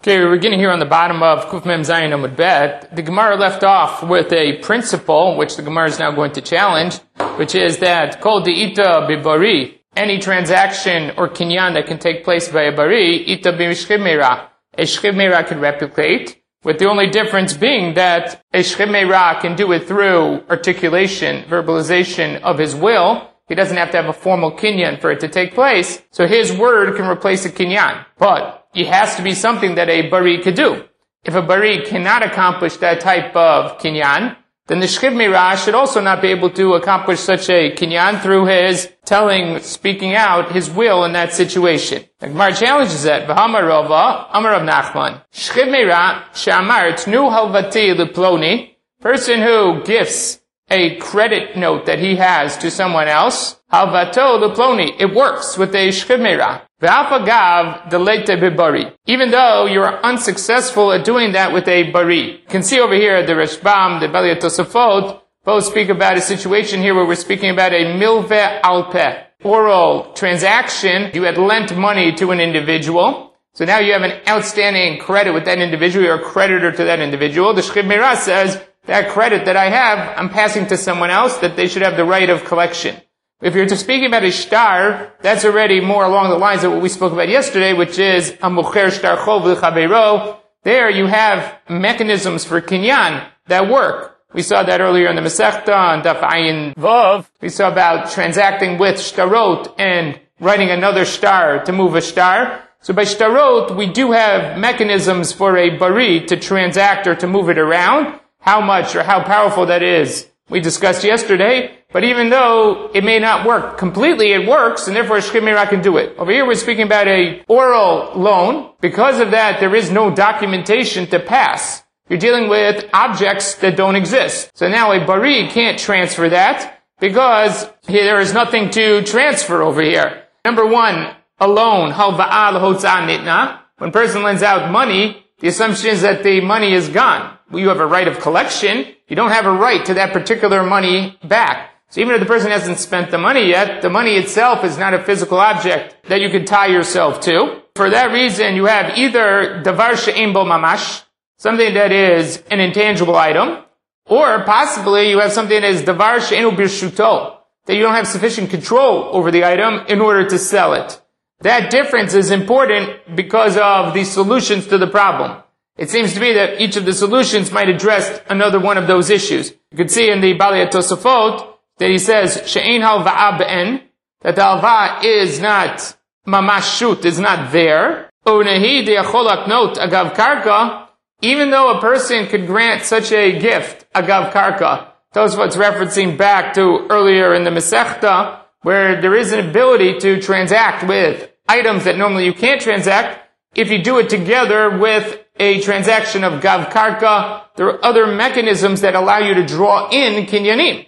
Okay, we're beginning here on the bottom of Kuf Mem Zayin Amud Bet. The Gemara left off with a principle, which the Gemara is now going to challenge, which is that Kol De'ita B'Bari, any transaction or kinyan that can take place by a Bari, Ita B'Shchiv Meira, a Shchiv Meira can replicate, with the only difference being that a Shchiv Meira can do it through articulation, verbalization of his will. He doesn't have to have a formal kinyan for it to take place, so his word can replace a kinyan. But it has to be something that a bari could do. If a bari cannot accomplish that type of kinyan, then the Shchiv Meira should also not be able to accomplish such a kinyan through his speaking out his will in that situation. The Gemara challenges that. V'hamar Rava, Amar Rav Nachman. Shchiv Meira, she'amar tnu halvati leploni, person who gifts a credit note that he has to someone else, halvato leploni, it works with a Shchiv Meira. V'afagav delete b'bari. Even though you're unsuccessful at doing that with a bari. You can see over here the Rashbam, the Balei Tosafot, both speak about a situation here where we're speaking about a milveh al peh, oral transaction. You had lent money to an individual, so now you have an outstanding credit with that individual, you're a creditor to that individual. The Shchiv Meira says, that credit that I have, I'm passing to someone else, that they should have the right of collection. If you're speaking about a shtar, that's already more along the lines of what we spoke about yesterday, which is a mocher shtar chov l'chaveiro. There you have mechanisms for kinyan that work. We saw that earlier in the Masechta on Daf Ayin Vav. We saw about transacting with shtarot and writing another shtar to move a shtar. So by shtarot, we do have mechanisms for a bari to transact or to move it around. How much or how powerful that is, we discussed yesterday. But even though it may not work completely, it works, and therefore a Shchiv Meira can do it. Over here we're speaking about a oral loan. Because of that, there is no documentation to pass. You're dealing with objects that don't exist. So now a bari can't transfer that because there is nothing to transfer over here. Number one, a loan, halva'a l'hotzah nitna. When a person lends out money, the assumption is that the money is gone. You have a right of collection. You don't have a right to that particular money back. So even if the person hasn't spent the money yet, the money itself is not a physical object that you can tie yourself to. For that reason, you have either davar she'ein bo mamash, something that is an intangible item, or possibly you have something that is davar she'einu birshuto, that you don't have sufficient control over the item in order to sell it. That difference is important because of the solutions to the problem. It seems to be that each of the solutions might address another one of those issues. You can see in the Balei Tosafot that he says, she'ein halva'a be'en, that the halva is not mamashut, is not there. Unehi de'achol haknot agav karka, even though a person could grant such a gift, agav karka. Tosafot's referencing back to earlier in the Masechta, where there is an ability to transact with items that normally you can't transact. If you do it together with a transaction of gav karka, there are other mechanisms that allow you to draw in kinyanim.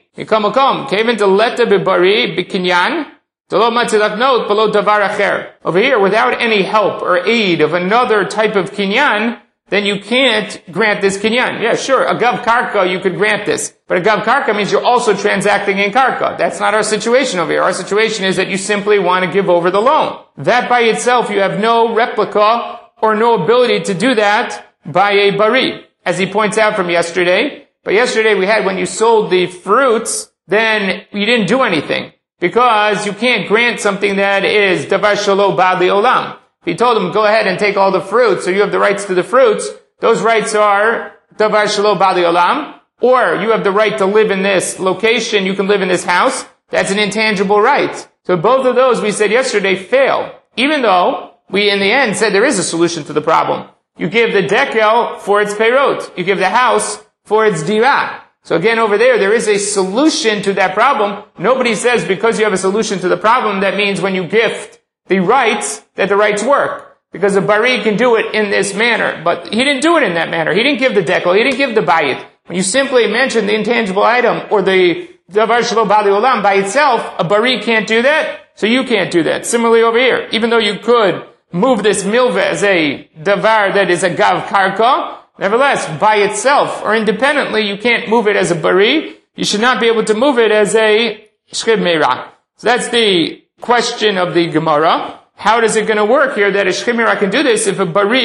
Over here, without any help or aid of another type of kinyan, then you can't grant this kinyan. Yeah, sure, a gav karka you could grant this. But a gav karka means you're also transacting in karka. That's not our situation over here. Our situation is that you simply want to give over the loan. That by itself, you have no replica or no ability to do that by a bari, as he points out from yesterday. But yesterday we had when you sold the fruits, then you didn't do anything, because you can't grant something that is davar shelo ba'ad le'olam. He told him, go ahead and take all the fruits, so you have the rights to the fruits. Those rights are davar shelo ba'ad le'olam, or you have the right to live in this location, you can live in this house. That's an intangible right. So both of those, we said yesterday, fail. Even though we in the end said there is a solution to the problem. You give the dekel for its peirot. You give the house for its dirah. So again over there is a solution to that problem. Nobody says because you have a solution to the problem, that means when you gift the rights, that the rights work. Because a bari can do it in this manner. But he didn't do it in that manner. He didn't give the dekel. He didn't give the bayit. When you simply mention the intangible item or the davar shelo ba'ad le'olam by itself, a bari can't do that. So you can't do that. Similarly over here, even though you could move this milveh as a davar that is a gav karka, nevertheless, by itself or independently, you can't move it as a bari. You should not be able to move it as a Shchiv Meira. So that's the question of the Gemara. How is it going to work here that a Shchiv Meira can do this if a bari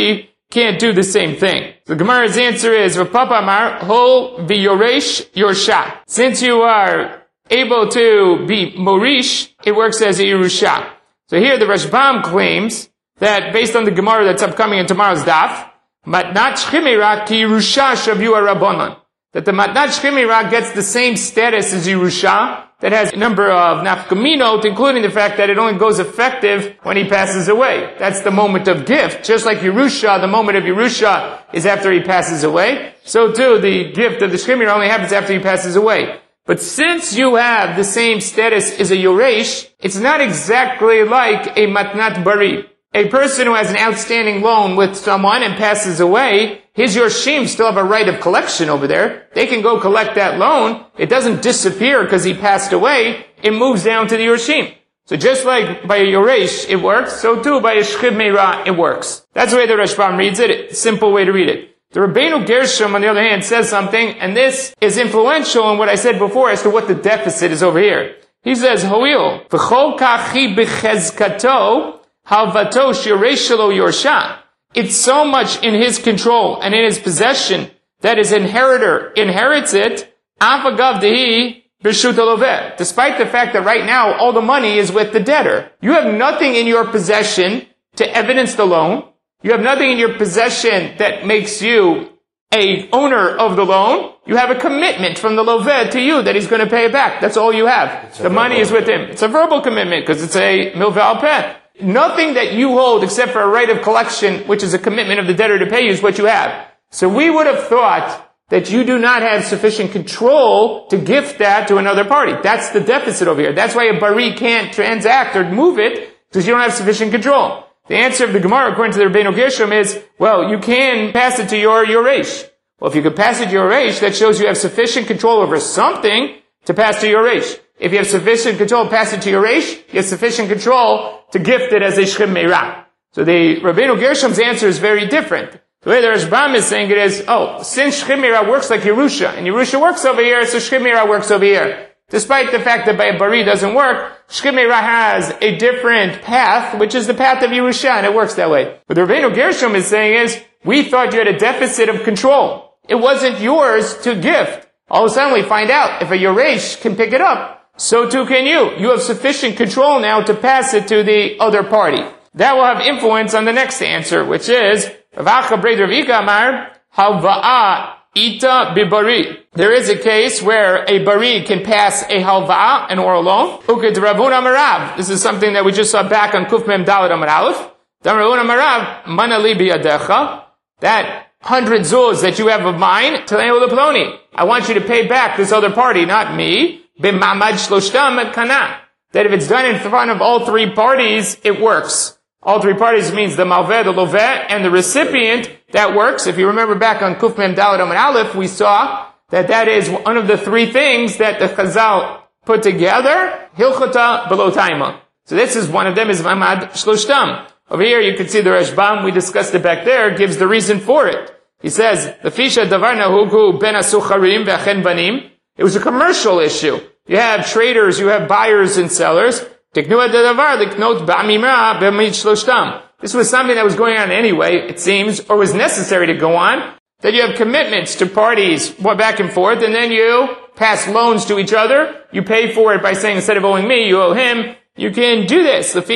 can't do the same thing. The Gemara's answer is, Papa Amar, Hol v'yoresh yorsha. Since you are able to be morish, it works as a Yerusha. So here the Rashbam claims that based on the Gemara that's upcoming in tomorrow's daf, Matnat Shchimira ki Yerusha shavu Rabbanon. That the Matnat Shchimira gets the same status as Yerusha, that has a number of nafkaminot, including the fact that it only goes effective when he passes away. That's the moment of gift. Just like Yerusha, the moment of Yerusha is after he passes away. So too, the gift of the Shchimira only happens after he passes away. But since you have the same status as a Yoresh, it's not exactly like a Matnat Bari. A person who has an outstanding loan with someone and passes away, his Yorshim still have a right of collection over there. They can go collect that loan. It doesn't disappear because he passed away. It moves down to the Yorshim. So just like by a Yoresh it works, so too by a Shchib Meira it works. That's the way the Rashbam reads it. It's a simple way to read it. The Rabbeinu Gershom, on the other hand, says something, and this is influential in what I said before as to what the deficit is over here. He says, Hoil, v'chol kachi b'chezkato, halvato shireshalo yorsha. It's so much in his control and in his possession that his inheritor inherits it, afagav dehi b'shut haloveh. Despite the fact that right now all the money is with the debtor. You have nothing in your possession to evidence the loan. You have nothing in your possession that makes you a owner of the loan. You have a commitment from the loveh to you that he's going to pay it back. That's all you have. The money is with him. It's a verbal commitment because it's a milveh al peh. Nothing that you hold except for a right of collection, which is a commitment of the debtor to pay you, is what you have. So we would have thought that you do not have sufficient control to gift that to another party. That's the deficit over here. That's why a bari can't transact or move it, because you don't have sufficient control. The answer of the Gemara, according to the Rabbeinu Gershom, is, well, you can pass it to your Yoresh. Well, if you could pass it to your Yoresh, that shows you have sufficient control over something to pass to your Yoresh. If you have sufficient control to pass it to your Yoresh, you have sufficient control to gift it as a Shchim Meira. So the Rabbeinu Gershom's answer is very different. The way the Rashbam is saying it is, since Shchim Meira works like Yerusha, and Yerusha works over here, so Shchim Meira works over here. Despite the fact that by a Bari doesn't work, Shchim Meira has a different path, which is the path of Yerusha, and it works that way. What the Rabbeinu Gershom is saying is, we thought you had a deficit of control. It wasn't yours to gift. All of a sudden we find out, if a Yoresh can pick it up, so too can you. You have sufficient control now to pass it to the other party. That will have influence on the next answer, which is, V'acha Brei Ravika Amar, Halva'a Ita Bibari. There is a case where a bari can pass a halva'a, an oral loan. Uked Ravuna Marav. This is something that we just saw back on Kuf Mem Daled Amar Aleph. Ravuna Marav, Manali biyadecha. That 100 zuz that you have of mine, Taleo Leploni. I want you to pay back this other party, not me. B'mamad shloshtam et kana. That if it's done in front of all three parties, it works. All three parties means the malveh, the loveh, and the recipient. That works. If you remember back on Kuf Mem Daled Amar Aleph, we saw that is one of the three things that the Chazal put together, Hilchota B'lo Taima. So this is one of them, is Mamad Shloshtam. Over here you can see the Rashbam, we discussed it back there, gives the reason for it. He says, Lefisha davar nahugu ben asucharim ve'achen banim. It was a commercial issue. You have traders, you have buyers and sellers. This was something that was going on anyway, it seems, or was necessary to go on. That you have commitments to parties back and forth, and then you pass loans to each other. You pay for it by saying, instead of owing me, you owe him. You can do this. What's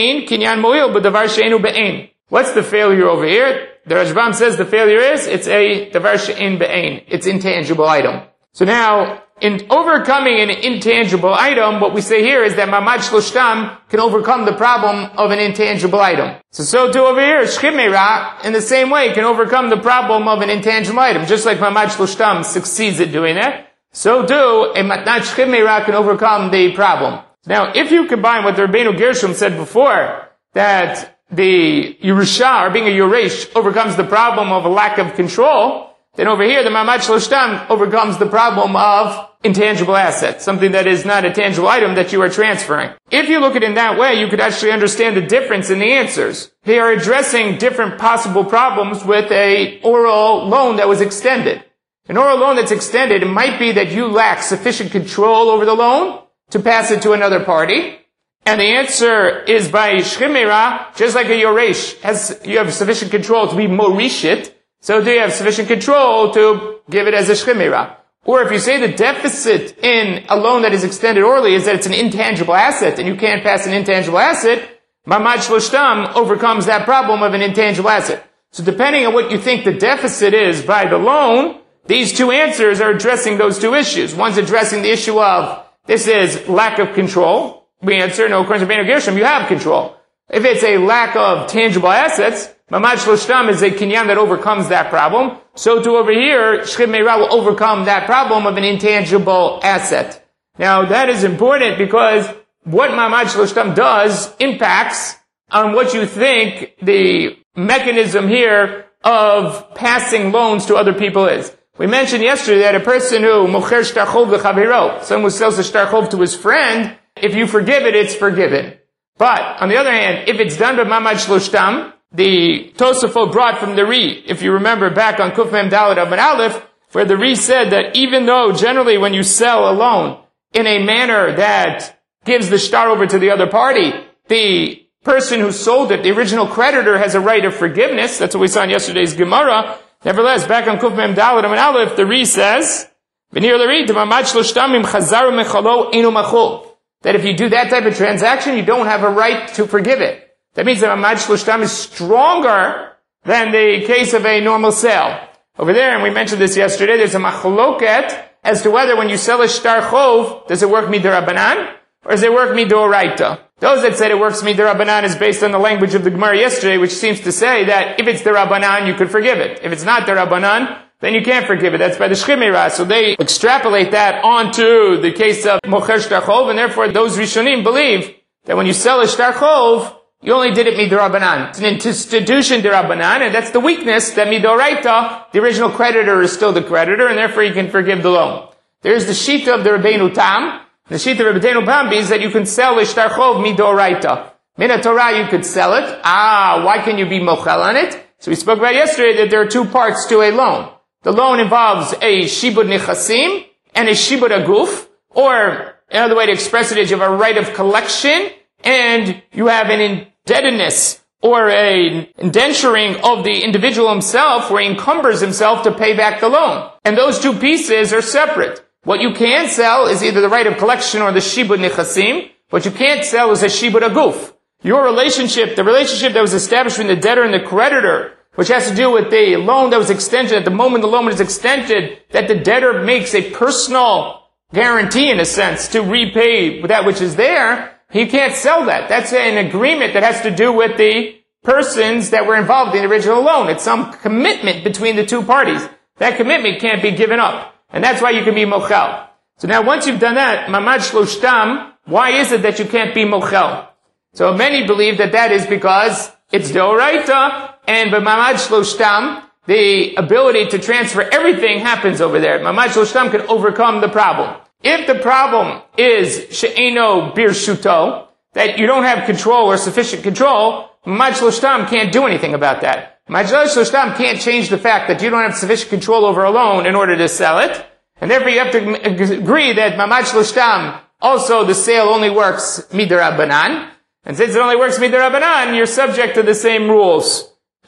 the failure over here? The Rashbam says the failure is, it's a davar she'ein be'ein. It's intangible item. So now, in overcoming an intangible item, what we say here is that Mamad Shloshtam can overcome the problem of an intangible item. So too over here, Shchim Meira, in the same way, can overcome the problem of an intangible item. Just like Mamad Shloshtam succeeds at doing that, so too, a Matnat Shchim Meira can overcome the problem. Now, if you combine what the Rabbeinu Gershom said before, that the Yerusha, or being a Yoresh, overcomes the problem of a lack of control, then over here, the Mamad Shloshtam overcomes the problem of intangible assets, something that is not a tangible item that you are transferring. If you look at it in that way, you could actually understand the difference in the answers. They are addressing different possible problems with a oral loan that was extended. An oral loan that's extended, it might be that you lack sufficient control over the loan to pass it to another party. And the answer is by shchimera, just like a yoresh, you have sufficient control to be morishit, so do you have sufficient control to give it as a shchimera. Or if you say the deficit in a loan that is extended orally is that it's an intangible asset and you can't pass an intangible asset, mamad shloshtam overcomes that problem of an intangible asset. So depending on what you think the deficit is by the loan, these two answers are addressing those two issues. One's addressing the issue of, this is lack of control. We answer, no, according to Bein HaGershom, you have control. If it's a lack of tangible assets, mamad shloshtam is a kinyan that overcomes that problem. So too over here, shchim meira will overcome that problem of an intangible asset. Now that is important because what mamad shloshtam does impacts on what you think the mechanism here of passing loans to other people is. We mentioned yesterday that a person who mocher shtar chov l'chaviro, someone who sells a shtar chov to his friend, if you forgive it, it's forgiven. But, on the other hand, if it's done by mamad shloshtam, the Tosafot brought from the Ri, if you remember back on Kuf Mem Dalet Amud Aleph, where the Ri said that even though generally when you sell a loan in a manner that gives the shtar over to the other party, the person who sold it, the original creditor, has a right of forgiveness. That's what we saw in yesterday's Gemara. Nevertheless, back on Kuf Mem Dalet Amud Aleph, the Ri says, that if you do that type of transaction, you don't have a right to forgive it. That means that mamad shloshtam is stronger than the case of a normal sale. Over there, and we mentioned this yesterday, there's a machloket as to whether when you sell a shtar chov, does it work midirabanan, or does it work midoraita? Those that said it works midirabanan is based on the language of the Gemara yesterday, which seems to say that if it's derabanan, you could forgive it. If it's not derabanan, then you can't forgive it. That's by the shchimera. So they extrapolate that onto the case of mocher shtar chov, and therefore those Rishonim believe that when you sell a shtar chov, you only did it midirabanan. It's an institution derabanan, and that's the weakness that midoraita, the original creditor is still the creditor, and therefore you can forgive the loan. There's the shita of the Rabbeinu Tam. The shita of Rabbeinu Tam is that you can sell a shtar chov midoraita. Min Torah you could sell it. Why can you be mochel on it? So we spoke about yesterday that there are two parts to a loan. The loan involves a shibud nichasim and a shibud aguf, or another way to express it is you have a right of collection and you have an indebtedness or an indenturing of the individual himself where he encumbers himself to pay back the loan. And those two pieces are separate. What you can sell is either the right of collection or the shibud nichasim. What you can't sell is a shibud aguf. Your relationship, the relationship that was established between the debtor and the creditor, which has to do with the loan that was extended, at the moment the loan is extended, that the debtor makes a personal guarantee, in a sense, to repay that which is there, he can't sell that. That's an agreement that has to do with the persons that were involved in the original loan. It's some commitment between the two parties. That commitment can't be given up. And that's why you can be mochel. So now once you've done that, mamad shloshtam, why is it that you can't be mochel? So many believe that that is because it's deoraita, and by mamad shloshtam, the ability to transfer everything happens over there. Mamad shloshtam can overcome the problem. If the problem is she'eno birshuto, that you don't have control or sufficient control, mamad shloshtam can't do anything about that. Mamad shloshtam can't change the fact that you don't have sufficient control over a loan in order to sell it, and therefore you have to agree that mamad shloshtam, also the sale only works midirabanan. And since it only works midirabanan, you're subject to the same rules.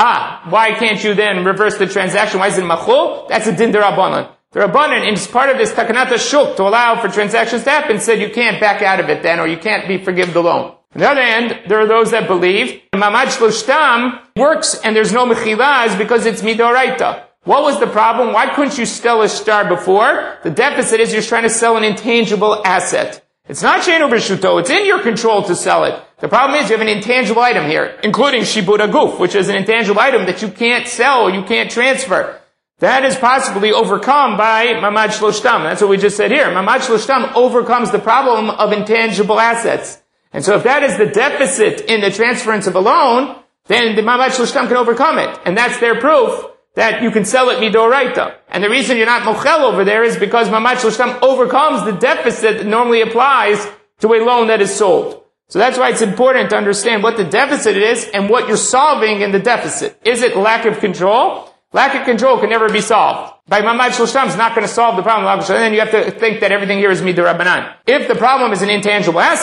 Why can't you then reverse the transaction? Why is it machul? That's a din derabanan. The Rabbanan, in part of this takanat shuk, to allow for transactions to happen, said you can't back out of it then, or you can't forgive the loan. On the other hand, there are those that believe mamad shloshtam works and there's no mechilaz because it's midoraita. What was the problem? Why couldn't you sell a shtar before? The deficit is you're trying to sell an intangible asset. It's not she'enu b'shuto. It's in your control to sell it. The problem is you have an intangible item here, including shibud aguf, which is an intangible item that you can't sell or you can't transfer. That is possibly overcome by mamad shloshtam. That's what we just said here. Mamad shloshtam overcomes the problem of intangible assets. And so if that is the deficit in the transference of a loan, then the mamad shloshtam can overcome it. And that's their proof that you can sell it midoraita. And the reason you're not mochel over there is because mamad shloshtam overcomes the deficit that normally applies to a loan that is sold. So that's why it's important to understand what the deficit is and what you're solving in the deficit. Is it lack of control? Lack of control can never be solved. By mamad shloshtam is not going to solve the problem of lack of control. And then you have to think that everything here is midirabanan. If the problem is an intangible asset,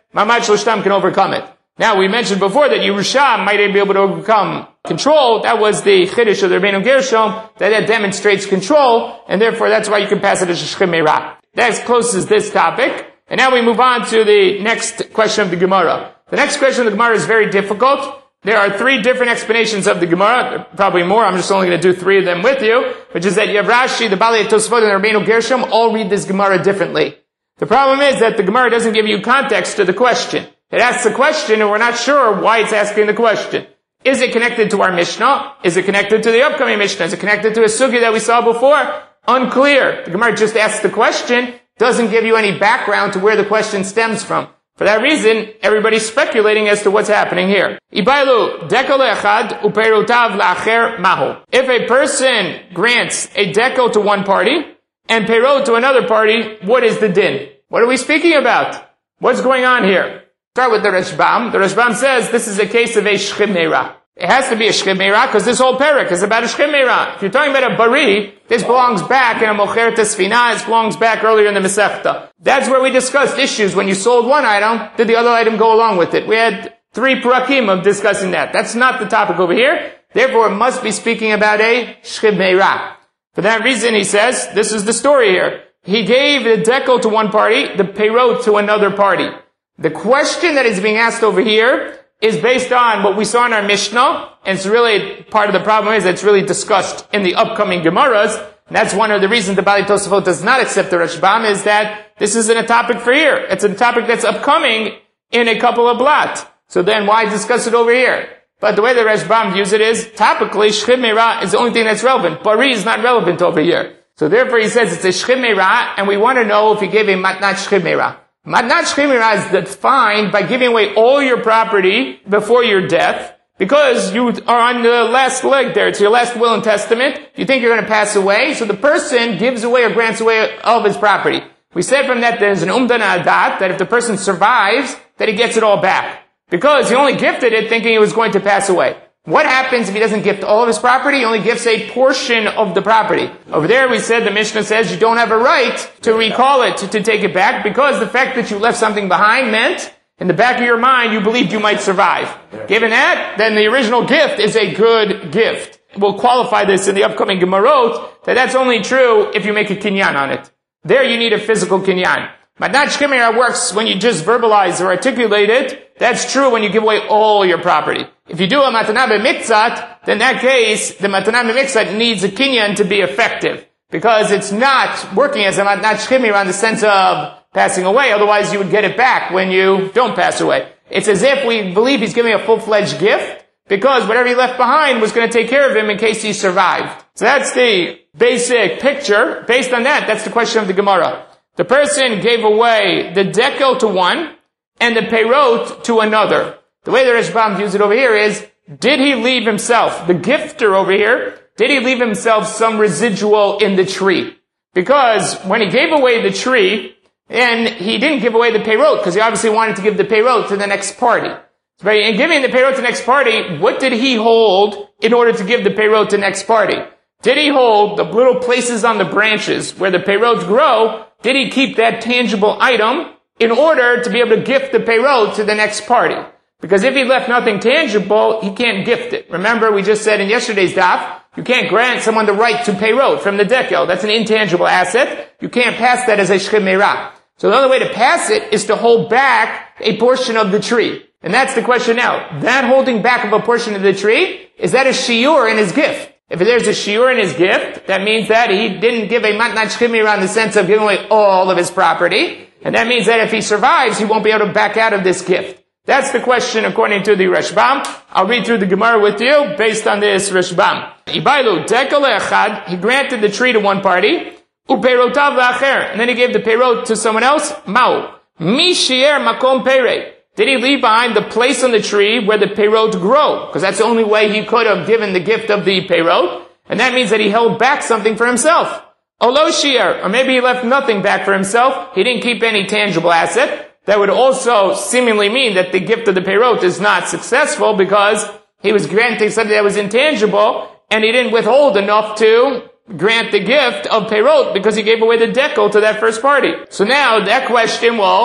Mamad Shloshtam can overcome it. Now, we mentioned before that Yerusha might be able to overcome control. That was the Chiddush of the Rabbeinu Gershom, that demonstrates control, and therefore that's why you can pass it as Shechem Meirah. That closes this topic. And now we move on to the next question of the Gemara. The next question of the Gemara is very difficult. There are 3 different explanations of the Gemara, probably more. I'm just only going to do 3 of them with you, which is that you have Rashi, the Balei Tosfot, and the Rabbeinu Gershom all read this Gemara differently. The problem is that the Gemara doesn't give you context to the question. It asks a question and we're not sure why it's asking the question. Is it connected to our Mishnah? Is it connected to the upcoming Mishnah? Is it connected to a sugya that we saw before? Unclear. The Gemara just asks the question, doesn't give you any background to where the question stems from. For that reason, everybody's speculating as to what's happening here. Ibailu, dekel echad uperotav la'acher mahu. If a person grants a dekel to one party and perot to another party, what is the din? What are we speaking about? What's going on here? Start with the Rashbam. The Rashbam says this is a case of a Shechem Meirah. It has to be a Shechem Meirah because this whole parak is about a Shechem Meirah. If you're talking about a Bari, this belongs back in a Mocher Tesfina. This belongs back earlier in the Masechta. That's where we discussed issues. When you sold one item, did the other item go along with it? We had 3 parakim of discussing that. That's not the topic over here. Therefore, it must be speaking about a Shechem Meirah. For that reason, he says, this is the story here. He gave the dekel to one party, the perot to another party. The question that is being asked over here is based on what we saw in our Mishnah, and it's really, part of the problem is that it's really discussed in the upcoming Gemaras, and that's one of the reasons the Balei Tosafot does not accept the Rashbam, is that this isn't a topic for here. It's a topic that's upcoming in a couple of blat. So then why discuss it over here? But the way the Rashbam views it is, topically, Shechem Meirah is the only thing that's relevant. Bari is not relevant over here. So therefore he says it's a Shechem Meirah, and we want to know if he gave a Matnat Shechem Meirah. Matnat Shechem Meirah is defined by giving away all your property before your death, because you are on the last leg there. It's your last will and testament. You think you're going to pass away, so the person gives away or grants away all of his property. We said from that there's an umdana adat, that if the person survives, that he gets it all back. Because he only gifted it thinking he was going to pass away. What happens if he doesn't gift all of his property? He only gifts a portion of the property. Over there we said, the Mishnah says you don't have a right to recall it, to take it back, because the fact that you left something behind meant, in the back of your mind, you believed you might survive. Given that, then the original gift is a good gift. We'll qualify this in the upcoming Gemarot, that that's only true if you make a kinyan on it. There you need a physical kinyan. Matnat Shechem Meirah works when you just verbalize or articulate it. That's true when you give away all your property. If you do a matana b'miktzat, then in that case, the matana b'miktzat needs a kinyan to be effective. Because it's not working as a matnat Shechem Meirah in the sense of passing away, otherwise you would get it back when you don't pass away. It's as if we believe he's giving a full-fledged gift, because whatever he left behind was going to take care of him in case he survived. So that's the basic picture. Based on that, that's the question of the Gemara. The person gave away the dekel to one, and the perot to another. The way the Rashbam views it over here is, did he leave himself, the gifter over here, did he leave himself some residual in the tree? Because when he gave away the tree, and he didn't give away the perot, because he obviously wanted to give the perot to the next party. So in giving the perot to the next party, what did he hold in order to give the perot to the next party? Did he hold the little places on the branches where the perots grow? Did he keep that tangible item in order to be able to gift the perot to the next party? Because if he left nothing tangible, he can't gift it. Remember, we just said in yesterday's daf, you can't grant someone the right to perot from the dekel. That's an intangible asset. You can't pass that as a Shechem Meirah. So the only way to pass it is to hold back a portion of the tree. And that's the question now. That holding back of a portion of the tree, is that a shiur in his gift? If there's a shiur in his gift, that means that he didn't give a matnat Shechem Meirah in the sense of giving away all of his property. And that means that if he survives, he won't be able to back out of this gift. That's the question according to the Rashbam. I'll read through the Gemara with you based on this Rashbam. Ibailu, dekel echad, he granted the tree to one party, uperotav la'acher, and then he gave the perot to someone else, ma'u. Mi shi'er makom perei. Did he leave behind the place on the tree where the perot grow? Because that's the only way he could have given the gift of the perot. And that means that he held back something for himself. Olo shi'er, or maybe he left nothing back for himself. He didn't keep any tangible asset. That would also seemingly mean that the gift of the perot is not successful because he was granting something that was intangible and he didn't withhold enough to grant the gift of perot because he gave away the dekel to that first party. So now that question, well,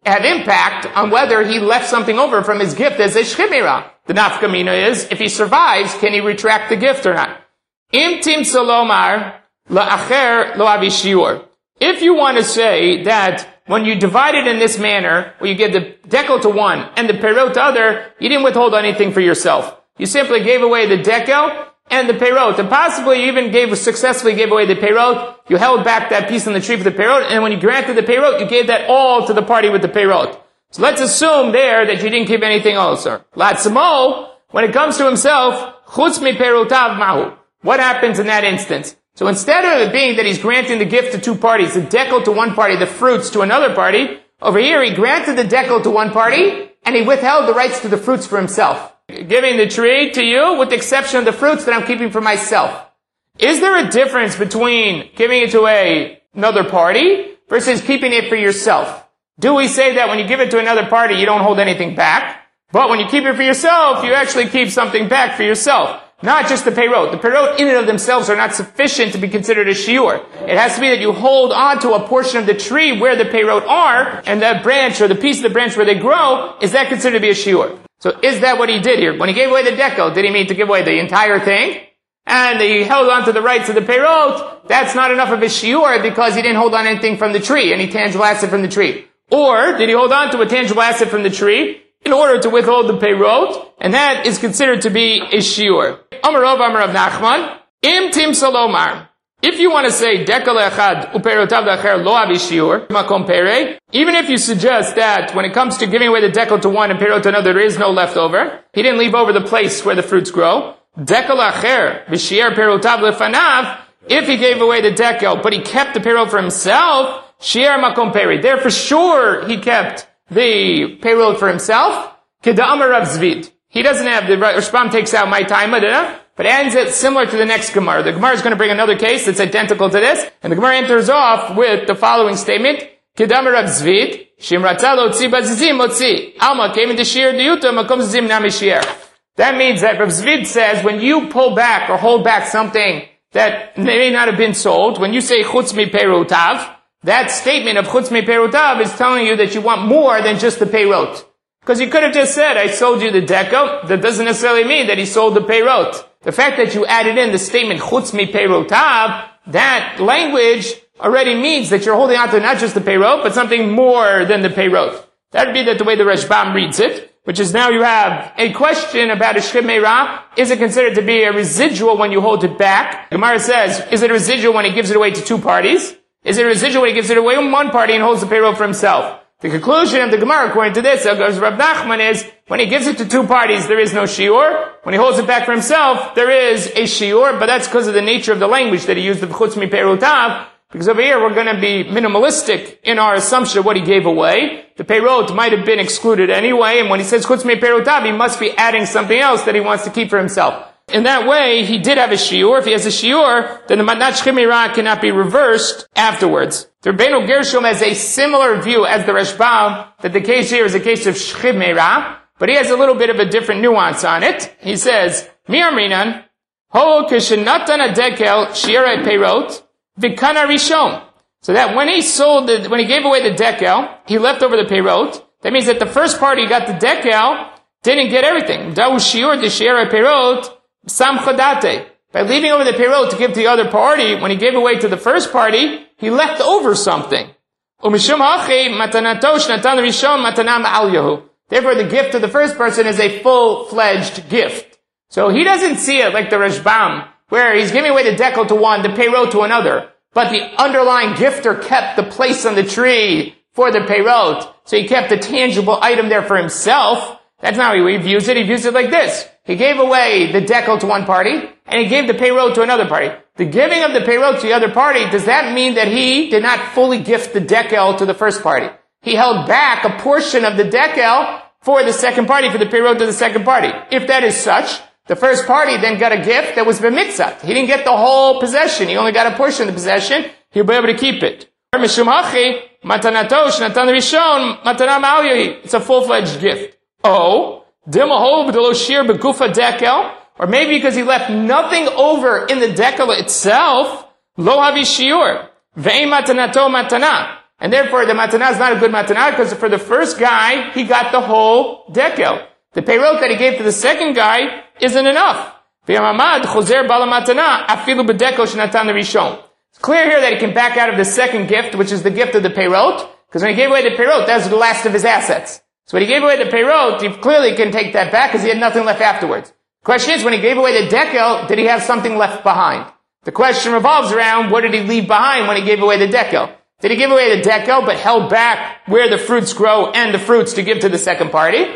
have impact on whether he left something over from his gift as a shchimera. The nafkamina is, if he survives, can he retract the gift or not? Im timsa lomar la'acher lo avi shiur. If you want to say that when you divide it in this manner, where you give the dekel to one and the perot to other, you didn't withhold anything for yourself. You simply gave away the dekel and the perot, and possibly you even successfully gave away the perot. You held back that piece on the tree for the perot, and when you granted the perot, you gave that all to the party with the perot. So let's assume there that you didn't keep anything also. Latzmo, when it comes to himself, chutz mi perotav mahu. What happens in that instance? So instead of it being that he's granting the gift to two parties, the dekel to one party, the fruits to another party, over here he granted the dekel to one party, and he withheld the rights to the fruits for himself. Giving the tree to you with the exception of the fruits that I'm keeping for myself. Is there a difference between giving it to another party versus keeping it for yourself? Do we say that when you give it to another party, you don't hold anything back? But when you keep it for yourself, you actually keep something back for yourself. Not just the perot. The perot in and of themselves are not sufficient to be considered a shiur. It has to be that you hold on to a portion of the tree where the perot are, and that branch or the piece of the branch where they grow, is that considered to be a shiur? So is that what he did here? When he gave away the dekel, did he mean to give away the entire thing? And he held on to the rights of the perot? That's not enough of a shiur because he didn't hold on anything from the tree, any tangible asset from the tree. Or did he hold on to a tangible asset from the tree in order to withhold the perot? And that is considered to be a shiur. Amar Rav Nachman, im tim salomar. If you want to say dekel echad uperotav dacher lo avi shiur makom pere, even if you suggest that when it comes to giving away the dekel to one and perot to another, there is no leftover, he didn't leave over the place where the fruits grow. Dekel acher v'shiur perotav lefanav. If he gave away the dekel, but he kept the perot for himself, shiur makom pere. There for sure he kept the perot for himself. Kedamar Rav Zvid. He doesn't have the Rashbam takes out my time, but ends it similar to the next Gemara. The Gemara is going to bring another case that's identical to this, and the Gemara enters off with the following statement: Kedamar Rav Zvid, Shim Ratzah Lotzi Bazizim Motzi. Alma came into Shir Diyuta Makom Zim Nami Shir. That means that Rav Zvid says when you pull back or hold back something that may not have been sold, when you say Chutz Mi Perotav, that statement of Chutz Mi Perotav is telling you that you want more than just the perot. Because you could have just said, I sold you the dekel. That doesn't necessarily mean that he sold the perot. The fact that you added in the statement, chutz mi perotav, that language already means that you're holding on to not just the perot, but something more than the perot. That would be the way the Rashbam reads it, which is now you have a question about a shchimera. Is it considered to be a residual when you hold it back? The Gemara says, is it a residual when he gives it away to two parties? Is it a residual when he gives it away to one party and holds the perot for himself? The conclusion of the Gemara, according to this, as Rav Nachman, is when he gives it to two parties, there is no shiur. When he holds it back for himself, there is a shiur, but that's because of the nature of the language that he used of chutz mi perotav. Because over here, we're going to be minimalistic in our assumption of what he gave away. The perot might have been excluded anyway, and when he says chutz mi perotav, he must be adding something else that he wants to keep for himself. In that way, he did have a shiur. If he has a shiur, then the matnat shchimera cannot be reversed afterwards. The Rebbeinu Gershom has a similar view as the Rashbam, that the case here is a case of shchimera, but he has a little bit of a different nuance on it. He says, Mi Arminan, ho kishenatan adekel shiurei perot, vikana rishon. So that when he gave away the dekel, he left over the perot. That means that the first party got the dekel, didn't get everything. Dahu shiur de shiurei perot, sam chodate. By leaving over the perot to give to the other party, when he gave away to the first party, he left over something. Umishum hachi matanato shnatan rishon matanam al yahu. Therefore, the gift to the first person is a full-fledged gift. So he doesn't see it like the Rashbam, where he's giving away the dekel to one, the perot to another, but the underlying gifter kept the place on the tree for the perot. So he kept the tangible item there for himself. That's not how he views it. He views it like this. He gave away the dekel to one party, and he gave the perot to another party. The giving of the perot to the other party, does that mean that he did not fully gift the dekel to the first party? He held back a portion of the dekel for the second party, for the perot to the second party. If that is such, the first party then got a gift that was b'mitzat. He didn't get the whole possession. He only got a portion of the possession. He'll be able to keep it. It's a full-fledged gift. Oh, or maybe because he left nothing over in the dekel itself, lo havi shiur, ve'im matanato matana. And therefore, the matana is not a good matana because for the first guy, he got the whole dekel. The peirot that he gave to the second guy isn't enough. It's clear here that he can back out of the second gift, which is the gift of the peirot, because when he gave away the peirot, that was the last of his assets. So when he gave away the peirot, he clearly can take that back because he had nothing left afterwards. The question is, when he gave away the dekel, did he have something left behind? The question revolves around, what did he leave behind when he gave away the dekel? Did he give away the dekel but held back where the fruits grow and the fruits to give to the second party?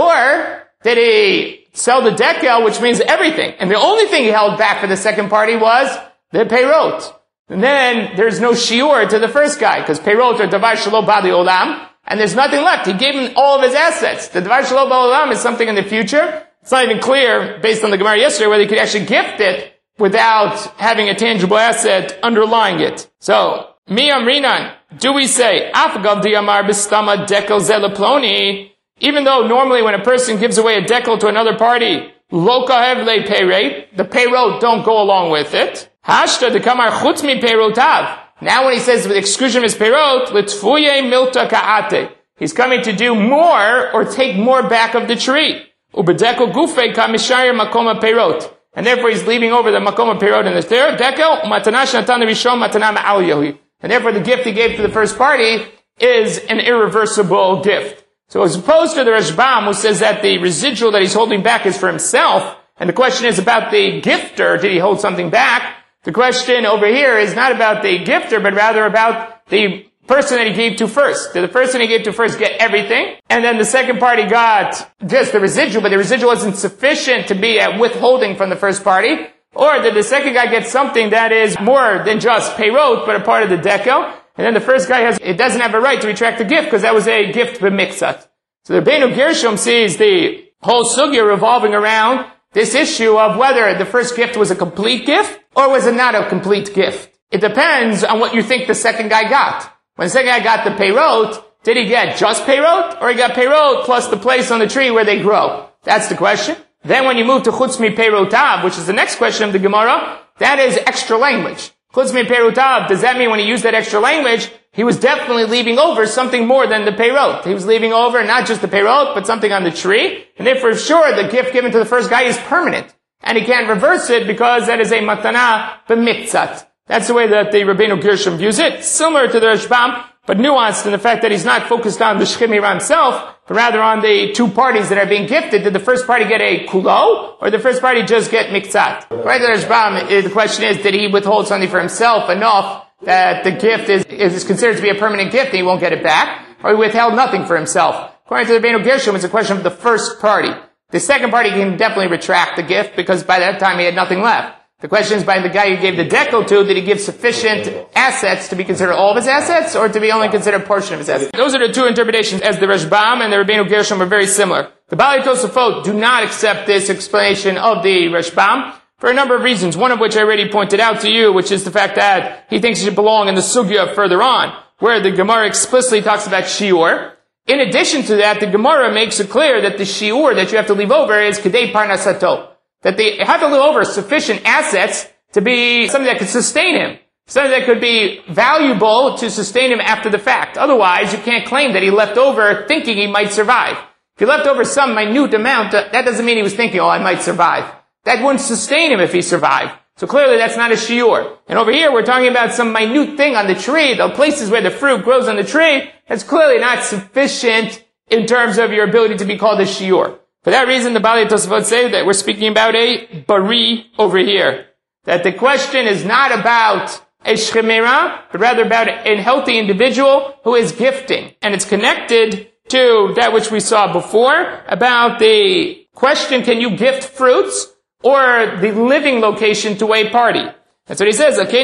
Or did he sell the dekel, which means everything? And the only thing he held back for the second party was the peirot. And then there's no shiur to the first guy, because peirot are davar shelo ba'li olam, and there's nothing left. He gave him all of his assets. The davar shelo ba'li olam is something in the future. It's not even clear, based on the Gemara yesterday, whether he could actually gift it without having a tangible asset underlying it. So, mi amrinan, do we say, afgav diamar bistama dekel zelaploni, even though normally when a person gives away a dekel to another party, lo kahev le peirot, the peirot don't go along with it. Hashta dekamar chutz mi peirotav. Now when he says with the exclusion of his peirot, litfuye milta ka'ate, he's coming to do more or take more back of the tree. Ubedeko gufe kamishayir makoma peirot. And therefore he's leaving over the makoma peirot in the third dekel, matanash natan rishon matana ma'al yohi. And therefore the gift he gave to the first party is an irreversible gift. So as opposed to the Rashbam, who says that the residual that he's holding back is for himself, and the question is about the gifter, did he hold something back? The question over here is not about the gifter, but rather about the person that he gave to first. Did the person he gave to first get everything? And then the second party got just the residual, but the residual wasn't sufficient to be at withholding from the first party? Or did the second guy get something that is more than just peirot, but a part of the dekel? And then the first guy doesn't have a right to retract the gift because that was a gift b'mikzat. So the Rabbeinu Gershom sees the whole sugya revolving around this issue of whether the first gift was a complete gift or was it not a complete gift. It depends on what you think the second guy got. When the second guy got the peirot, did he get just peirot or he got peirot plus the place on the tree where they grow? That's the question. Then when you move to chutz mi peirotav, which is the next question of the Gemara, that is extra language. Chutz mi peirotav, does that mean when he used that extra language, he was definitely leaving over something more than the peirot? He was leaving over not just the peirot, but something on the tree. And therefore, sure, the gift given to the first guy is permanent. And he can't reverse it because that is a matana b'mitzat. That's the way that the Rabbeinu Gershom views it. Similar to the Rashbam, but nuanced in the fact that he's not focused on the Shechemira himself, but rather on the two parties that are being gifted. Did the first party get a kulo, or did the first party just get miktzat? Right, the Rashbam, the question is, did he withhold something for himself enough that the gift is considered to be a permanent gift and he won't get it back? Or he withheld nothing for himself? According to the Rabbeinu Gershom, it's a question of the first party. The second party can definitely retract the gift because by that time he had nothing left. The question is by the guy who gave the dekel to, did he give sufficient assets to be considered all of his assets or to be only considered a portion of his assets? Those are the two interpretations as the Rashbam and the Rabbeinu Gershom are very similar. The Balei Tosafot do not accept this explanation of the Rashbam for a number of reasons, one of which I already pointed out to you, which is the fact that he thinks it should belong in the sugya further on, where the Gemara explicitly talks about shiur. In addition to that, the Gemara makes it clear that the shiur that you have to leave over is kedei parnasato. That they have to leave over sufficient assets to be something that could sustain him. Something that could be valuable to sustain him after the fact. Otherwise, you can't claim that he left over thinking he might survive. If he left over some minute amount, that doesn't mean he was thinking, I might survive. That wouldn't sustain him if he survived. So clearly that's not a shiur. And over here we're talking about some minute thing on the tree, the places where the fruit grows on the tree, that's clearly not sufficient in terms of your ability to be called a shiur. For that reason, the Balei Tosafot say that we're speaking about a bari over here. That the question is not about a shchemera, but rather about a healthy individual who is gifting. And it's connected to that which we saw before about the question, can you gift fruits or the living location to a party? That's what he says. Because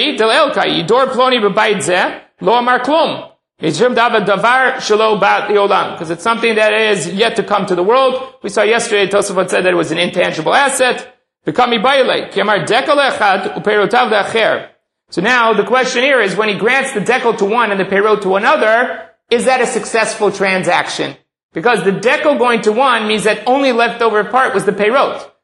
it's something that is yet to come to the world. We saw yesterday, Tosafot said that it was an intangible asset. So now the question here is, when he grants the dekel to one and the peirot to another, is that a successful transaction? Because the dekel going to one means that only leftover part was the peirot.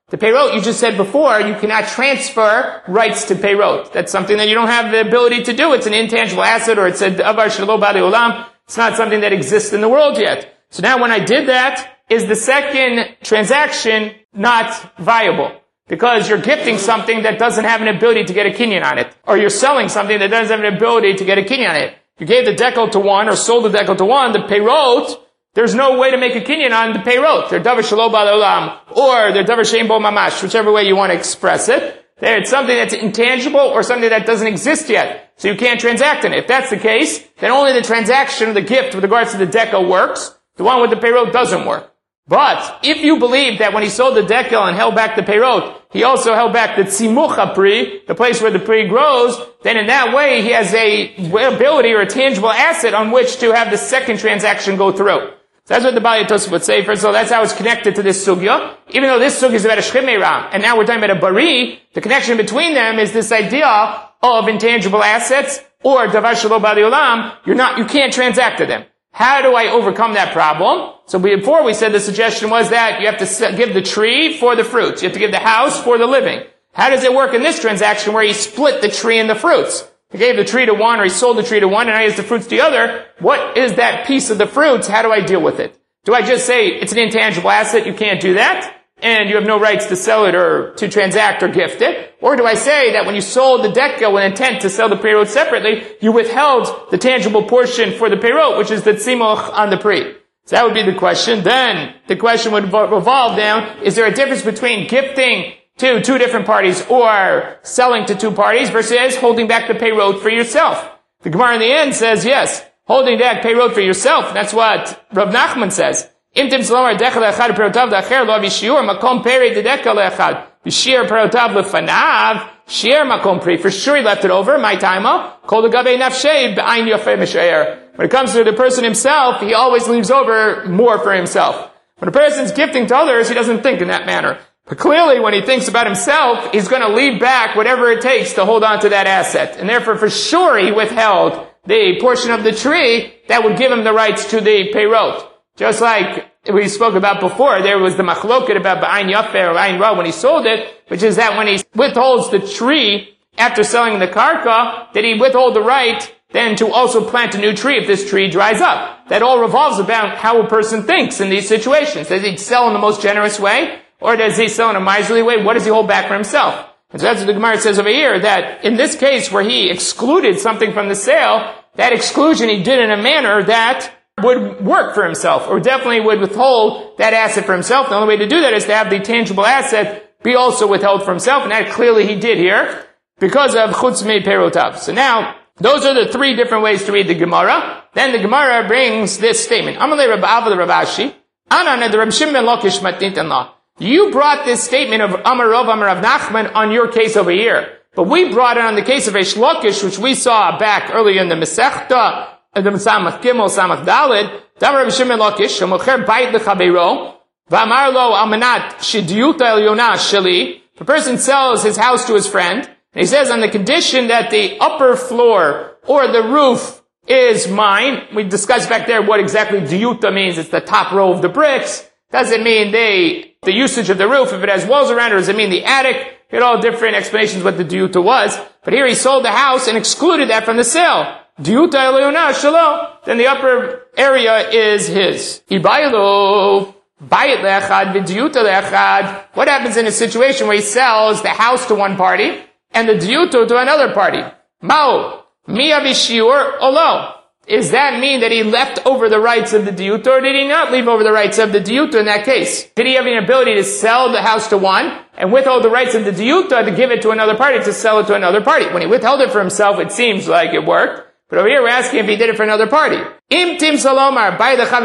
The peirot, you just said before, you cannot transfer rights to peirot. That's something that you don't have the ability to do. It's an intangible asset, or it's a davar shelo ba'alei olam. It's not something that exists in the world yet. So now when I did that, is the second transaction not viable? Because you're gifting something that doesn't have an ability to get a kinyan on it. Or you're selling something that doesn't have an ability to get a kinyan on it. You gave the dekel to one, or sold the dekel to one, the peirot, there's no way to make a kinyan on the peirot. They're davar shelo ba'alei olam, or they're davar she'ein bo mamash, whichever way you want to express it. It's something that's intangible or something that doesn't exist yet. So you can't transact in it. If that's the case, then only the transaction of the gift with regards to the dekel works. The one with the peirot doesn't work. But if you believe that when he sold the dekel and held back the peirot, he also held back the tzimuch pri, the place where the pri grows, then in that way he has a ability or a tangible asset on which to have the second transaction go through. So that's what the Baalei Tosfos would say. First of all, that's how it's connected to this sugya. Even though this sugya is about a shchim meira, and now we're talking about a bari, the connection between them is this idea of intangible assets or davar shelo ba'alei olam. You can't transact to them. How do I overcome that problem? So before we said the suggestion was that you have to give the tree for the fruits. You have to give the house for the living. How does it work in this transaction where he split the tree and the fruits? He gave the tree to one, or he sold the tree to one, and now he has the fruits to the other. What is that piece of the fruits? How do I deal with it? Do I just say it's an intangible asset, you can't do that, and you have no rights to sell it or to transact or gift it? Or do I say that when you sold the dekel with intent to sell the peirot separately, you withheld the tangible portion for the peirot, which is the tzimuch on the pri? So that would be the question. Then the question would revolve down, is there a difference between gifting to two different parties or selling to two parties versus holding back the peirot for yourself? The Gemara in the end says yes, holding back peirot for yourself. That's what Rav Nachman says. Imtim salomar dekel echad perotav le'acher lo vishiur makom peri dekel le'echad v'shir perotav lefanav shir makom pri. For sure he left it over. My taima kol legabe nafshei b'ayin yofei mishayer. When it comes to the person himself, he always leaves over more for himself. When a person's gifting to others, he doesn't think in that manner. But clearly, when he thinks about himself, he's going to leave back whatever it takes to hold on to that asset. And therefore, for sure, he withheld the portion of the tree that would give him the rights to the peirot. Just like we spoke about before, there was the machloket about ba'ayin yafeh or ba'ayin ra when he sold it, which is that when he withholds the tree after selling the karka, that he withhold the right then to also plant a new tree if this tree dries up. That all revolves about how a person thinks in these situations. Does he sell in the most generous way? Or does he sell in a miserly way? What does he hold back for himself? And so that's what the Gemara says over here, that in this case where he excluded something from the sale, that exclusion he did in a manner that would work for himself, or definitely would withhold that asset for himself. The only way to do that is to have the tangible asset be also withheld for himself, and that clearly he did here, because of chutz mei perotav. So now, those are the three different ways to read the Gemara. Then the Gemara brings this statement. Amalei Rav Ava Rav Ashi, Anan the Rav Shimon ben Lakish matnitan la. You brought this statement of Amar Rav Nachman on your case over here. But we brought it on the case of Reish Lakish, which we saw back earlier in the Masechta, the Samach Gimel, Samach Daled. Damar Rav Shimon ben Lakish, Shemocher Bait Lechabeiro, V'amar lo Almanat Shidiyuta Elyona Sheli. If a person sells his house to his friend, and he says on the condition that the upper floor or the roof is mine. We discussed back there what exactly diyuta means. It's the top row of the bricks. Does it mean the usage of the roof? If it has walls around it, does it mean the attic? We had all different explanations what the diyuta was. But here he sold the house and excluded that from the sale. Diyuta eleyona shelo. Then the upper area is his. Ibaylo. Bayit le'echad v'diyuta le'echad. What happens in a situation where he sells the house to one party and the diyuta to another party? Mao. Miya v'shiur olo. Does that mean that he left over the rights of the diyuta, or did he not leave over the rights of the diyuta in that case? Did he have an ability to sell the house to one and withhold the rights of the diyuta to give it to another party, to sell it to another party? When he withheld it for himself, it seems like it worked. But over here we're asking if he did it for another party. Im tim salomar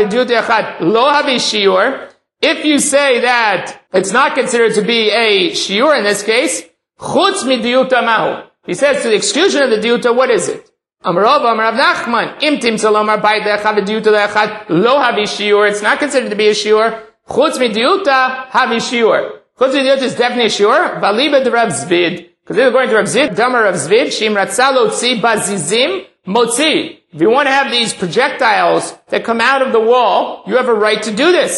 lo havi shiur. If you say that it's not considered to be a shiur in this case, chutz mi diyuta mahu. He says to the exclusion of the diyuta, what is it? Amarav Nachman, im tim salomar bayit le'echad v'diyuta le'echad lo havi shiur. It's not considered to be a shiur. Chutz mi diyuta havi shiur. Chutz mi diyuta is definitely a shiur. Valiba de Rav Zvid. Because they're going to Rav Zvid, Damar Rav Zvid, shim ratzalo tzi bazizim motzi. If you want to have these projectiles that come out of the wall, you have a right to do this.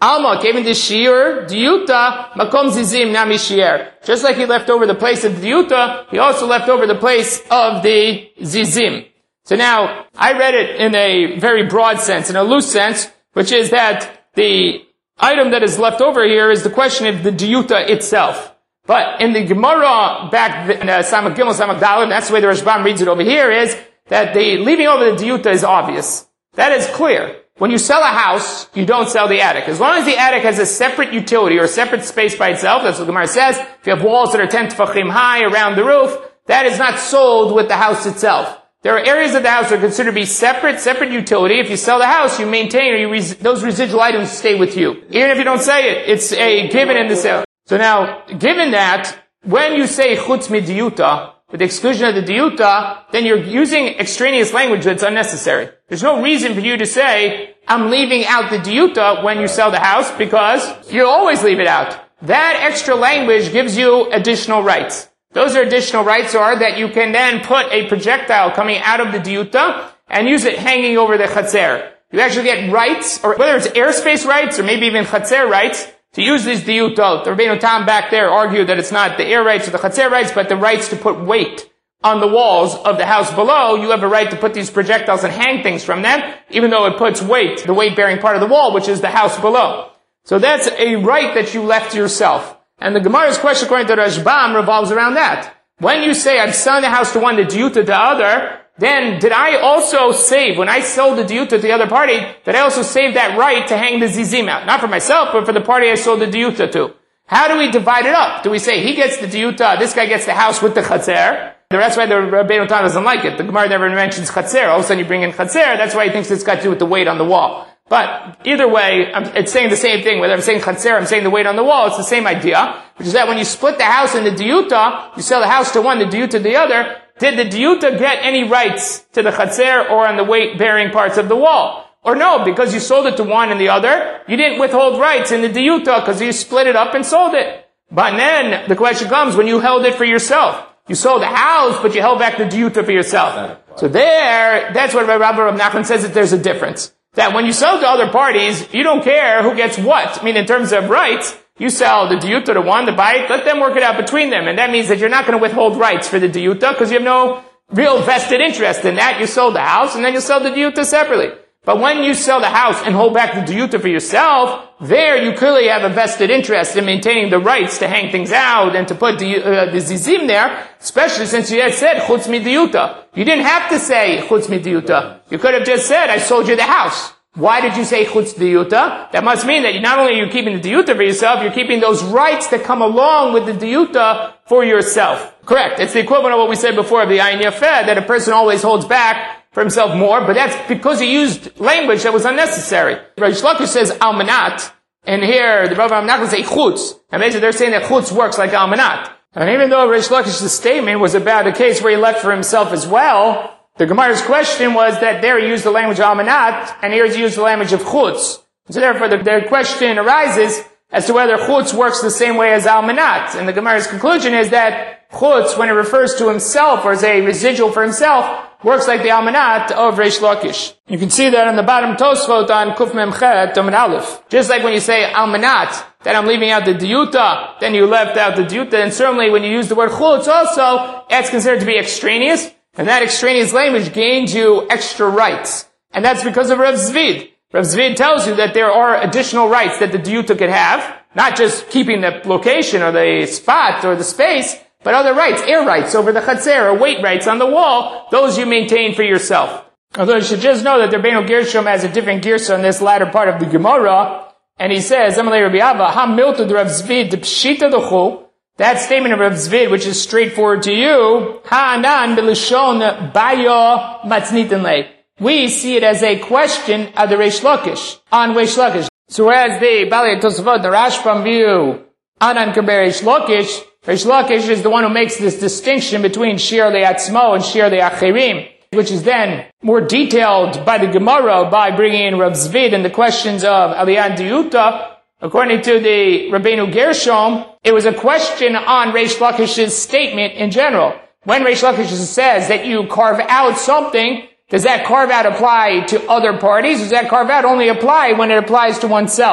Alma came into Shiur, Diyuta, Makom Zizim Nami Shiur. Just like he left over the place of the Diyuta, he also left over the place of the Zizim. So now, I read it in a very broad sense, in a loose sense, which is that the item that is left over here is the question of the Diyuta itself. But in the Gemara back in Samak Gimel, Samak Dalet, that's the way the Rashbam reads it over here, is that the leaving over the Diyuta is obvious. That is clear. When you sell a house, you don't sell the attic. As long as the attic has a separate utility or a separate space by itself, that's what the Gemara says, if you have walls that are 10 tefachim high around the roof, that is not sold with the house itself. There are areas of the house that are considered to be separate utility. If you sell the house, you maintain, or those residual items stay with you. Even if you don't say it, it's a given in the sale. So now, given that, when you say chutz midiyuta, with the exclusion of the diyuta, then you're using extraneous language that's unnecessary. There's no reason for you to say, I'm leaving out the diyuta when you sell the house, because you always leave it out. That extra language gives you additional rights. Those are additional rights are that you can then put a projectile coming out of the diyuta and use it hanging over the chatzer. You actually get rights, or whether it's airspace rights or maybe even chatzer rights, to use these diyutot. The Rabbeinu Tam back there argued that it's not the air rights or the chatzer rights, but the rights to put weight on the walls of the house below. You have a right to put these projectiles and hang things from them, even though it puts weight, the weight-bearing part of the wall, which is the house below. So that's a right that you left yourself. And the Gemara's question, according to Rashbam, revolves around that. When you say, I'm selling the house to one, the diyuta to the other, then did I also save, when I sold the diyuta to the other party, did I also save that right to hang the zizim out? Not for myself, but for the party I sold the diyuta to. How do we divide it up? Do we say, he gets the diyuta, this guy gets the house with the chatzer? That's why the Rabbeinu Tam doesn't like it. The Gemara never mentions chatzer. All of a sudden you bring in chatzer, that's why he thinks it's got to do with the weight on the wall. But either way, it's saying the same thing. Whether I'm saying chatzer, I'm saying the weight on the wall, it's the same idea. Which is that when you split the house in the diyuta, you sell the house to one, the diyuta to the other, did the diyuta get any rights to the chatzer or on the weight-bearing parts of the wall? Or no, because you sold it to one and the other, you didn't withhold rights in the diyuta because you split it up and sold it. But then the question comes when you held it for yourself. You sold the house, but you held back the diyuta for yourself. So that's what Rabbi Rav Nachman says, that there's a difference. That when you sell to other parties, you don't care who gets what. I mean, in terms of rights, you sell the diyuta to one, the bayit, let them work it out between them. And that means that you're not going to withhold rights for the diyuta because you have no real vested interest in that. You sold the house and then you sell the diyuta separately. But when you sell the house and hold back the diyuta for yourself, there you clearly have a vested interest in maintaining the rights to hang things out and to put the zizim there, especially since you had said chutz midiyuta. You didn't have to say chutz midiyuta. You could have just said, I sold you the house. Why did you say chutz diyuta? That must mean that not only are you keeping the diyuta for yourself, you're keeping those rights that come along with the diyuta for yourself. Correct. It's the equivalent of what we said before of the ayin yafeh, that a person always holds back for himself more, but that's because he used language that was unnecessary. Reish Lakish says almanat, and here the Rabbi Nachman say chutz. And basically they're saying that chutz works like almanat. And even though Reish Lakish's statement was about a case where he left for himself as well, the Gemara's question was that there he used the language of almanat, and here he used the language of chutz. So therefore the question arises as to whether chutz works the same way as almanat. And the Gemara's conclusion is that chutz, when it refers to himself or as a residual for himself, works like the almanat of Reish Lakish. You can see that on the bottom Tosfot on Kuf Mem Chet Amud Aleph. Just like when you say almanat, that I'm leaving out the diyuta, then you left out the diyuta, and certainly when you use the word chutz also, that's considered to be extraneous, and that extraneous language gains you extra rights. And that's because of Rav Zvid. Rav Zvid tells you that there are additional rights that the diyuta could have, not just keeping the location or the spot or the space, but other rights, air rights over the chatzer, or weight rights on the wall, those you maintain for yourself. Although you should just know that the Rabbeinu Gershom has a different girsa in this latter part of the Gemara, and he says, Amalei Rabbi Abba, Ha milta de Rav Zvid de pshita dechu, that statement of Rav Zvid, which is straightforward to you, Ha anan belishon bayo matzniten le. We see it as a question of the Reish Lakish, on Reish Lakish. So whereas the Balei Tosafot, the Rashbam view, anan kaber Reish Lakish, Reish Lakish is the one who makes this distinction between Shir Le'atzmo and Shir Le'achirim, which is then more detailed by the Gemara by bringing in Rav Zvid and the questions of Aliyah Diyuta. According to the Rabbeinu Gershom, it was a question on Reish Lakish's statement in general. When Reish Lakish says that you carve out something, does that carve out apply to other parties? Does that carve out only apply when it applies to oneself?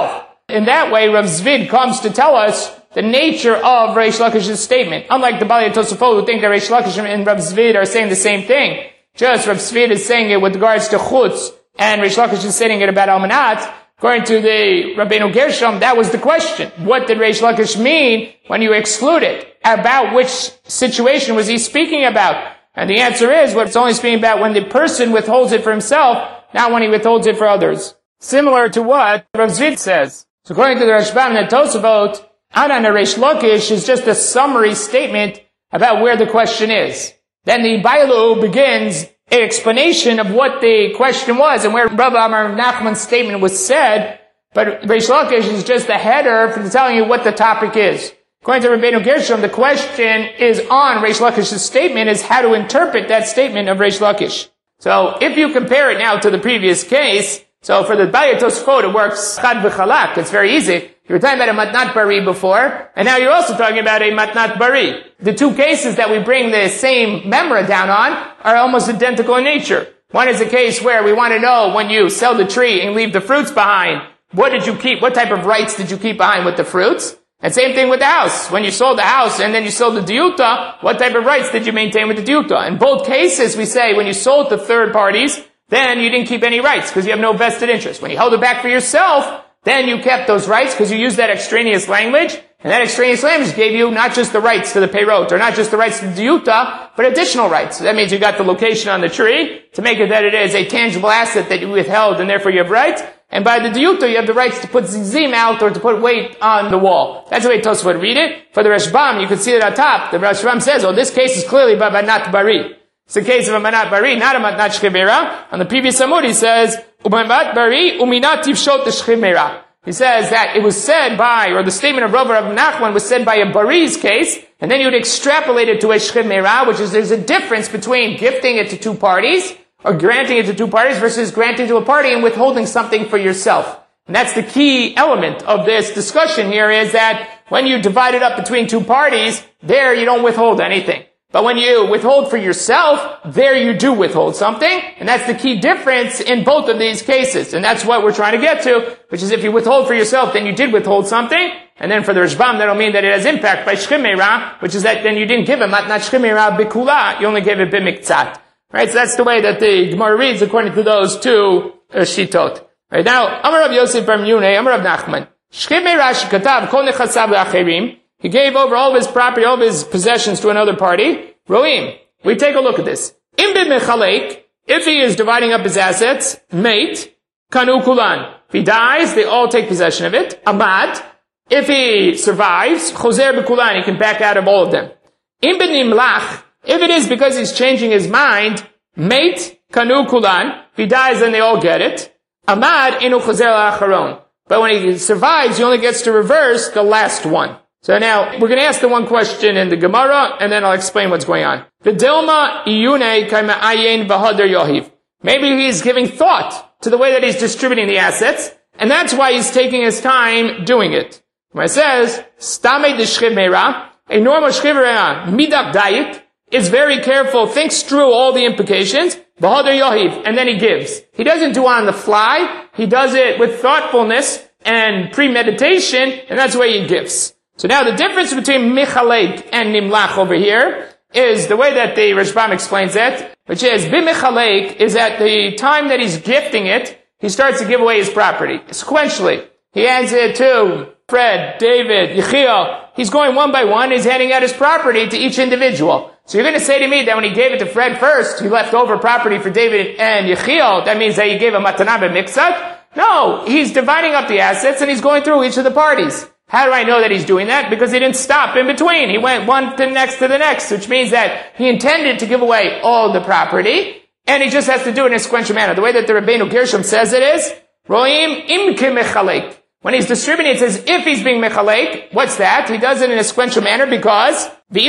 In that way, Rav Zvid comes to tell us the nature of Reish Lakish's statement. Unlike the Balei Tosafot who think that Reish Lakish and Rav Zvid are saying the same thing. Just Rav Zvid is saying it with regards to Chutz, and Reish Lakish is saying it about Almanat. According to the Rabbeinu Gershom, that was the question. What did Reish Lakish mean when you exclude it? About which situation was he speaking about? And the answer is, what it's only speaking about when the person withholds it for himself, not when he withholds it for others. Similar to what Rav Zvid says. So according to the Rashbam and Tosafot, Anan Reish Lakish is just a summary statement about where the question is. Then the Bailu begins an explanation of what the question was and where Rabbi Amar Nachman's statement was said, but Reish Lakish is just a header for telling you what the topic is. According to Rabbeinu Gershom, the question is on Reish Lakish's statement is how to interpret that statement of Reish Lakish. So if you compare it now to the previous case, so for the Balei Tosafot it works chad v'chalak, it's very easy. You were talking about a matnat bari before, and now you're also talking about a matnat bari. The two cases that we bring the same memra down on are almost identical in nature. One is a case where we want to know when you sell the tree and leave the fruits behind, what did you keep, what type of rights did you keep behind with the fruits? And same thing with the house. When you sold the house and then you sold the diyuta, what type of rights did you maintain with the diyuta? In both cases, we say when you sold to third parties, then you didn't keep any rights because you have no vested interest. When you held it back for yourself, then you kept those rights because you used that extraneous language, and that extraneous language gave you not just the rights to the peyrot, or not just the rights to the diyuta, but additional rights. So that means you got the location on the tree to make it that it is a tangible asset that you withheld, and therefore you have rights. And by the diyuta, you have the rights to put zizim out or to put weight on the wall. That's the way Tosafot read it. For the Rashbam, you can see it on top. The Rashbam says, oh, this case is clearly by matnat bari. It's a case of a matnat bari, not a matnat shchimera. On the previous Amud, he says, u'matnat bari u'minat tivshot shchimera. He says that it was said by, or the statement of Rav Nachman was said by a bari's case, and then you would extrapolate it to a shchimera, which is there's a difference between gifting it to two parties, or granting it to two parties, versus granting to a party and withholding something for yourself. And that's the key element of this discussion here, is that when you divide it up between two parties, there you don't withhold anything. But when you withhold for yourself, there you do withhold something, and that's the key difference in both of these cases. And that's what we're trying to get to, which is if you withhold for yourself, then you did withhold something, and then for the Rashbam, that'll mean that it has impact by shchimera, which is that then you didn't give it matnat shchimera bikula, you only gave it bimiktzat. Right, so that's the way that the Gemara reads according to those two shitot. Right, now, Amar Rav Yosef bar Menunai, Amar Rav Nachman, shchimera shekatav kol nechasav le'acherim. He gave over all of his property, all of his possessions to another party. Roim, we take a look at this. Im b'mechalek, if he is dividing up his assets, mate, kanu kulan. If he dies, they all take possession of it. Amad, if he survives, choser b'kulan, he can back out of all of them. Im b'nimlach, if it is because he's changing his mind, mate, kanu kulan. If he dies, then they all get it. Amad, inu choser la'acharon. But when he survives, he only gets to reverse the last one. So now, we're going to ask the one question in the Gemara, and then I'll explain what's going on. V'dilma iyune kaima ayin v'hadar yohiv. Maybe he's giving thought to the way that he's distributing the assets, and that's why he's taking his time doing it. When it says, stame de shchimera, a normal shchimera, midak dayit, is very careful, thinks through all the implications, v'hadar yohiv, and then he gives. He doesn't do it on the fly, he does it with thoughtfulness and premeditation, and that's why he gives. So now the difference between Michalek and Nimlach over here is the way that the Rashbam explains it, which is B'Michalek is at the time that he's gifting it, he starts to give away his property. Sequentially. He hands it to Fred, David, Yechiel. He's going one by one, he's handing out his property to each individual. So you're going to say to me that when he gave it to Fred first, he left over property for David and Yechiel. That means that he gave a matana b'miktzat? No, he's dividing up the assets and he's going through each of the parties. How do I know that he's doing that? Because he didn't stop in between. He went one to the next, which means that he intended to give away all the property, and he just has to do it in a sequential manner. The way that the Rabbeinu Gershom says it is, Roim imke mechalek. When he's distributing, it says if he's being mechalek, what's that? He does it in a sequential manner because, if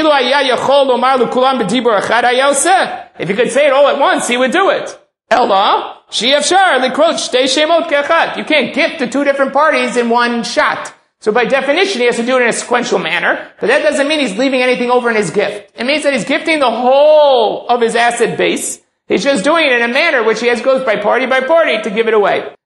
he could say it all at once, he would do it. Ella, she'efshar likroch shtei shemot ke'achad. You can't gift to two different parties in one shot. So by definition, he has to do it in a sequential manner, but that doesn't mean he's leaving anything over in his gift. It means that he's gifting the whole of his asset base. He's just doing it in a manner which he goes by party to give it away.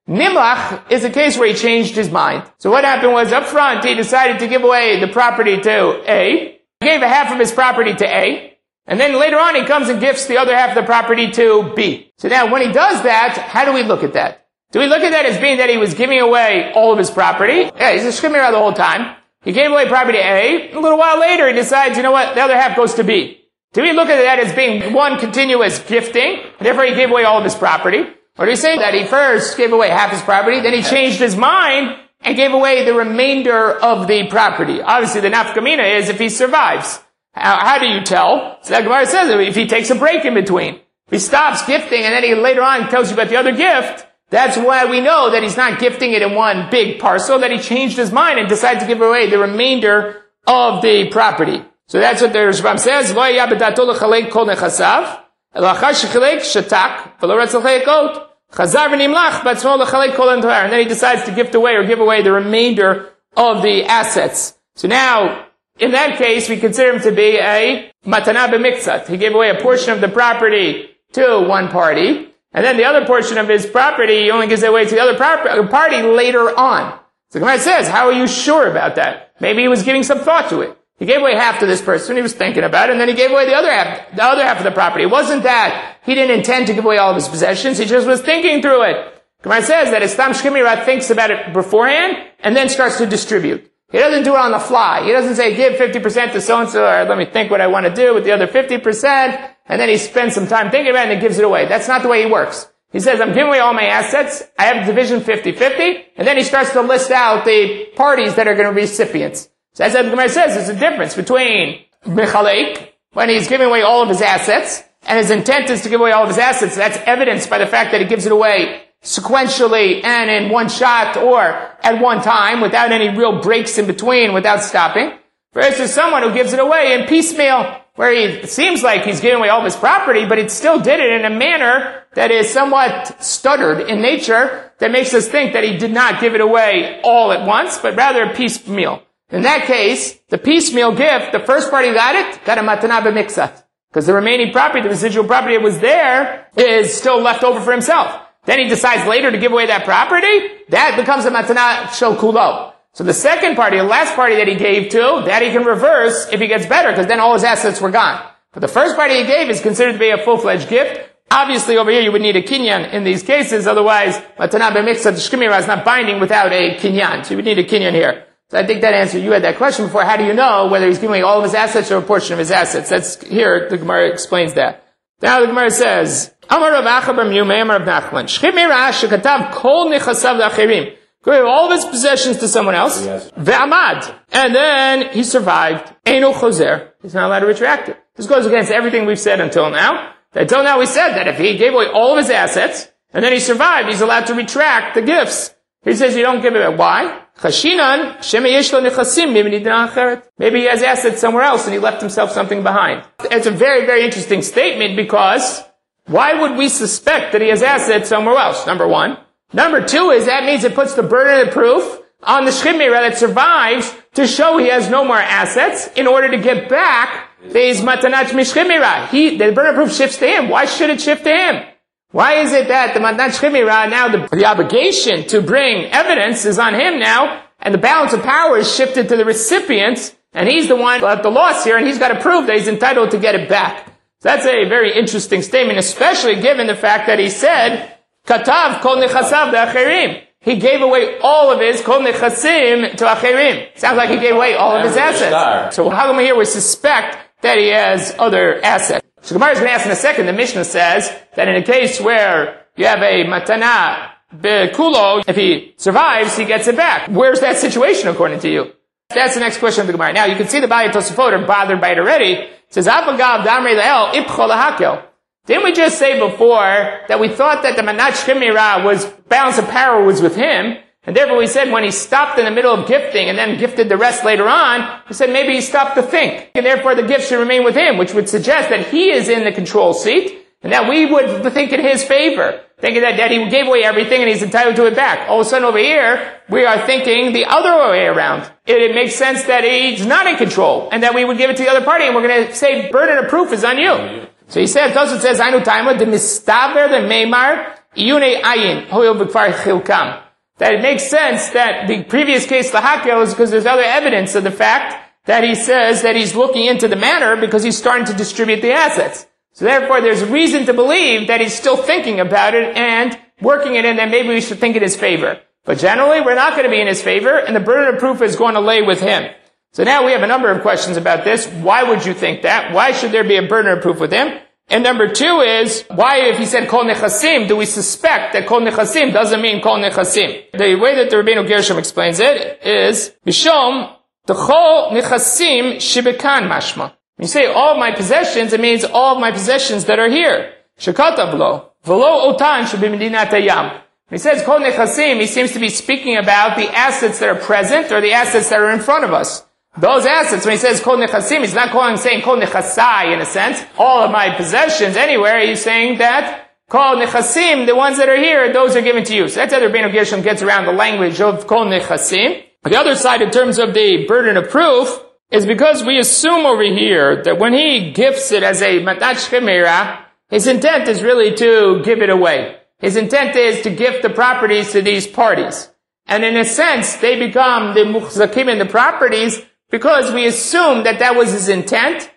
Nimlach is a case where he changed his mind. So what happened was, up front, he decided to give away the property to A. He gave a half of his property to A. And then later on, he comes and gifts the other half of the property to B. So now, when he does that, how do we look at that? Do we look at that as being that he was giving away all of his property? Yeah, he's a shchimira the whole time. He gave away property to A. A little while later, he decides, you know what, the other half goes to B. Do we look at that as being one continuous gifting, and therefore he gave away all of his property? Or do we say that he first gave away half his property, then he changed his mind and gave away the remainder of the property? Obviously, the nafkamina is if he survives. How do you tell? So the Gemara says if he takes a break in between. If he stops gifting and then he later on tells you about the other gift, that's why we know that he's not gifting it in one big parcel, that he changed his mind and decided to give away the remainder of the property. So that's what the Rashbam says. Lo haya b'dato l'chalek kol nechasav, elachar shechalek shatak, v'lo ratz l'chalekot. Chazar v'nimlach b'atzmo l'chalek kol entire. And then he decides to gift away or give away the remainder of the assets. So now, in that case, we consider him to be a matana b'miktzat. He gave away a portion of the property to one party, and then the other portion of his property, he only gives it away to the other party later on. So the Gemara says, how are you sure about that? Maybe he was giving some thought to it. He gave away half to this person, he was thinking about it, and then he gave away the other half of the property. It wasn't that he didn't intend to give away all of his possessions, he just was thinking through it. Gemara says that Istam Shkimira thinks about it beforehand, and then starts to distribute. He doesn't do it on the fly. He doesn't say, give 50% to so-and-so, or let me think what I want to do with the other 50%, and then he spends some time thinking about it and then gives it away. That's not the way he works. He says, I'm giving away all my assets, I have a division 50-50, and then he starts to list out the parties that are going to be recipients. So as the Gemara says, there's a difference between Mechalek, when he's giving away all of his assets, and his intent is to give away all of his assets. That's evidenced by the fact that he gives it away sequentially and in one shot or at one time without any real breaks in between, without stopping. Versus someone who gives it away in piecemeal, where it seems like he's giving away all of his property, but he still did it in a manner that is somewhat stuttered in nature, that makes us think that he did not give it away all at once, but rather piecemeal. In that case, the piecemeal gift, the first party got a matana b'miktzat. Because the remaining property, the residual property that was there, is still left over for himself. Then he decides later to give away that property, that becomes a matana shel kulo. So the second party, the last party that he gave to, that he can reverse if he gets better, because then all his assets were gone. But the first party he gave is considered to be a full-fledged gift. Obviously over here you would need a kinyan in these cases, otherwise matana b'miktzat, the shkimira is not binding without a kinyan. So you would need a kinyan here. So I think that answered, you had that question before, how do you know whether he's giving away all of his assets or a portion of his assets? That's here, the Gemara explains that. Now the Gemara says, Amar Rav Acha bar Miyumei Amar Rav Nachman, Shchimira shekatav kol nechasav l'acherim. Gave all of his possessions to someone else. Ve'amad. And then he survived. Eino chozer. He's not allowed to retract it. This goes against everything we've said until now. Until now we said that if he gave away all of his assets, and then he survived, he's allowed to retract the gifts. He says you don't give it away. Why? Chashinan, sheme yesh lo nechasim mimidina acheret. Maybe he has assets somewhere else and he left himself something behind. It's a very, very interesting statement because why would we suspect that he has assets somewhere else? Number one. Number two is that means it puts the burden of proof on the shchimira that survives to show he has no more assets in order to get back his matanat mishchimira. The burden of proof shifts to him. Why should it shift to him? Why is it that the matanat shchimira, now the obligation to bring evidence is on him now, and the balance of power is shifted to the recipient, and he's the one at the loss here, and he's got to prove that he's entitled to get it back. So that's a very interesting statement, especially given the fact that he said, Katav kol nechasav le'acherim. He gave away all of his kol nechasim to acherim. Sounds like he gave away all of his assets. So how come here we suspect that he has other assets? So Gemara is going to ask in a second. The Mishnah says that in a case where you have a matana bekulo, if he survives, he gets it back. Where's that situation according to you? That's the next question of the Gemara. Now you can see the Baalei Tosafot are bothered by it already. It says, Avagav damrei la'el ipcho lahakel. Didn't we just say before that we thought that the manat shchimira was, balance of power was with him, and therefore we said when he stopped in the middle of gifting and then gifted the rest later on, we said maybe he stopped to think, and therefore the gift should remain with him, which would suggest that he is in the control seat, and that we would think in his favor, thinking that he gave away everything and he's entitled to it back. All of a sudden over here, we are thinking the other way around. It makes sense that he's not in control, and that we would give it to the other party, and we're going to say burden of proof is on you. So he said, Tosfos says, Ainu Taima, the mistaver, the meimar, iyune ayin, hoyo b'kfar chilkam. That it makes sense that the previous case lahakel is because there's other evidence of the fact that he says that he's looking into the matter because he's starting to distribute the assets. So therefore there's reason to believe that he's still thinking about it and working it in, and maybe we should think in his favor. But generally we're not going to be in his favor, and the burden of proof is going to lay with him. So now we have a number of questions about this. Why would you think that? Why should there be a burden of proof with him? And number two is, why if he said kol nechasim, do we suspect that kol nechasim doesn't mean kol nechasim? The way that the Rabbeinu Gershom explains it is, Bishom, the kol nechasim shibekan mashma. When you say all of my possessions, it means all of my possessions that are here. Shekatab lo, v'lo otan shebimedinat hayam. When he says kol nechasim, he seems to be speaking about the assets that are present or the assets that are in front of us. Those assets, when he says kol nechasim, he's not saying kol nechasai in a sense, all of my possessions anywhere. He's saying that kol nechasim, the ones that are here, those are given to you. So that's how the Rabbeinu Gershom gets around the language of kol nechasim. On the other side, in terms of the burden of proof, is because we assume over here that when he gifts it as a matat shemira, his intent is really to give it away. His intent is to gift the properties to these parties. And in a sense, they become the muchzakim in the properties, because we assume that that was his intent,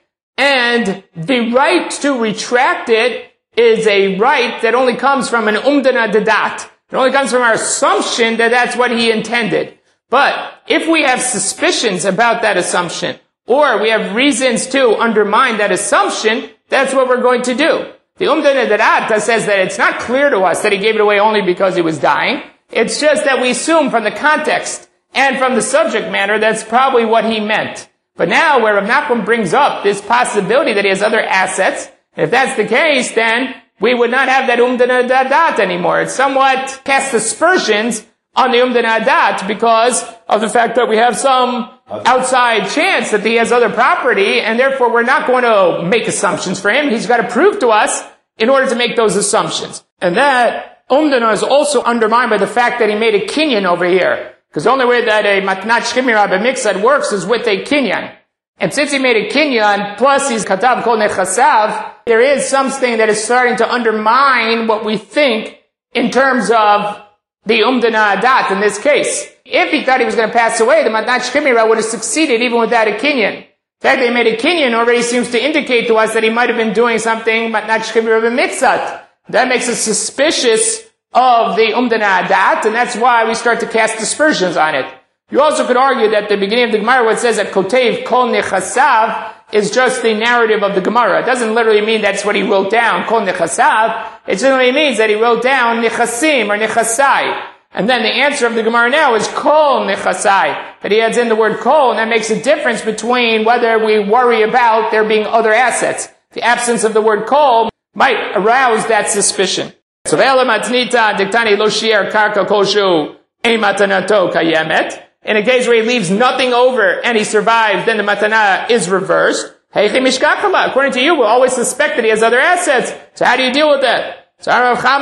and the right to retract it is a right that only comes from an umdana dadat. It only comes from our assumption that that's what he intended. But if we have suspicions about that assumption, or we have reasons to undermine that assumption, that's what we're going to do. The umdana dadat says that it's not clear to us that he gave it away only because he was dying. It's just that we assume from the context and from the subject matter, that's probably what he meant. But now, where Rav Nachman brings up this possibility that he has other assets, if that's the case, then we would not have that umdana dadat anymore. It somewhat casts aspersions on the umdana dadat because of the fact that we have some outside chance that he has other property, and therefore we're not going to make assumptions for him. He's got to prove to us in order to make those assumptions. And that umdana is also undermined by the fact that he made a kinyan over here. Because the only way that a matnat shemira b'miksad works is with a kinyan. And since he made a kinyan, plus he's katav kol nechasav, there is something that is starting to undermine what we think in terms of the umdana adat in this case. If he thought he was going to pass away, the matnat shemira would have succeeded even without a kinyan. The fact that he made a kinyan already seems to indicate to us that he might have been doing something matnat shemira b'miksad. That makes us suspicious of the umdana adat, and that's why we start to cast aspersions on it. You also could argue that the beginning of the Gemara, where it says that kotev kol nechasav, is just the narrative of the Gemara. It doesn't literally mean that's what he wrote down, kol nechasav. It simply means that he wrote down nechasim or nechasai. And then the answer of the Gemara now is kol nechasai. That he adds in the word kol, and that makes a difference between whether we worry about there being other assets. The absence of the word kol might arouse that suspicion. So ve'ela diktani lo shi'er karka koshu matanato kayemet. In a case where he leaves nothing over and he survives, then the matana is reversed. According to you, we'll always suspect that he has other assets. So how do you deal with that? So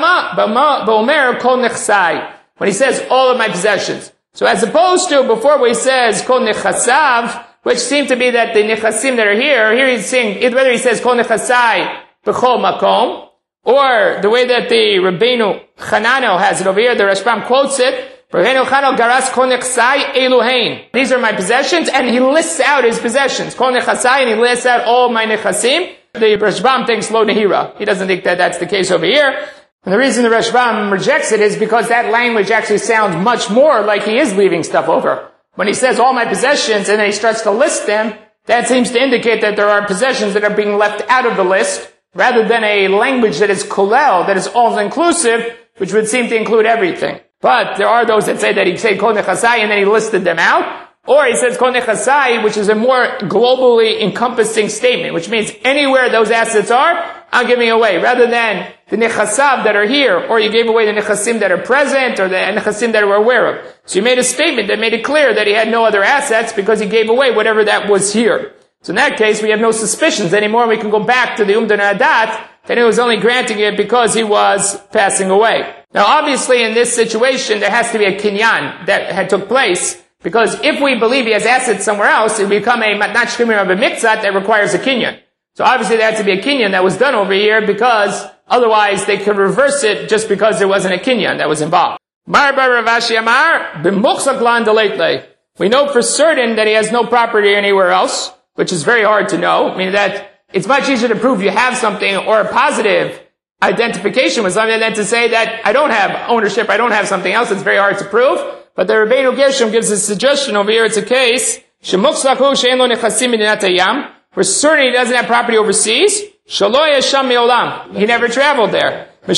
when he says all of my possessions. So as opposed to before where he says kol nechasav, which seemed to be that the nechasim that are here he's saying, whether he says kol nechasai b'chol makom, or the way that the Rabbeinu Chananel has it over here, the Rashbam quotes it, Rabbeinu Chananel garas kol nechasai eluhein. These are my possessions, and he lists out his possessions. Kol nechasai, and he lists out all my nechasim. The Rashbam thinks lo nehira. He doesn't think that that's the case over here. And the reason the Rashbam rejects it is because that language actually sounds much more like he is leaving stuff over. When he says all my possessions, and then he starts to list them, that seems to indicate that there are possessions that are being left out of the list, rather than a language that is kolel, that is all-inclusive, which would seem to include everything. But there are those that say that he said kol nechasai and then he listed them out. Or he says kol nechasai, which is a more globally encompassing statement, which means anywhere those assets are, I'm giving away. Rather than the nechasav that are here, or you gave away the nechasim that are present, or the nechasim that we're aware of. So he made a statement that made it clear that he had no other assets because he gave away whatever that was here. So in that case, we have no suspicions anymore. We can go back to the umdana adat, that he was only granting it because he was passing away. Now obviously in this situation, there has to be a kinyan that had took place, because if we believe he has assets somewhere else, it will become a matnat shemira b'miksat that requires a kinyan. So obviously there had to be a kinyan that was done over here because Otherwise, they could reverse it just because there wasn't a kinyan that was involved. We know for certain that he has no property anywhere else, which is very hard to know, meaning that it's much easier to prove you have something or a positive identification with something than to say that I don't have ownership, I don't have something else. It's very hard to prove. But the Rabbeinu Gershom gives a suggestion over here. It's a case, we're certain he doesn't have property overseas. He never traveled there. He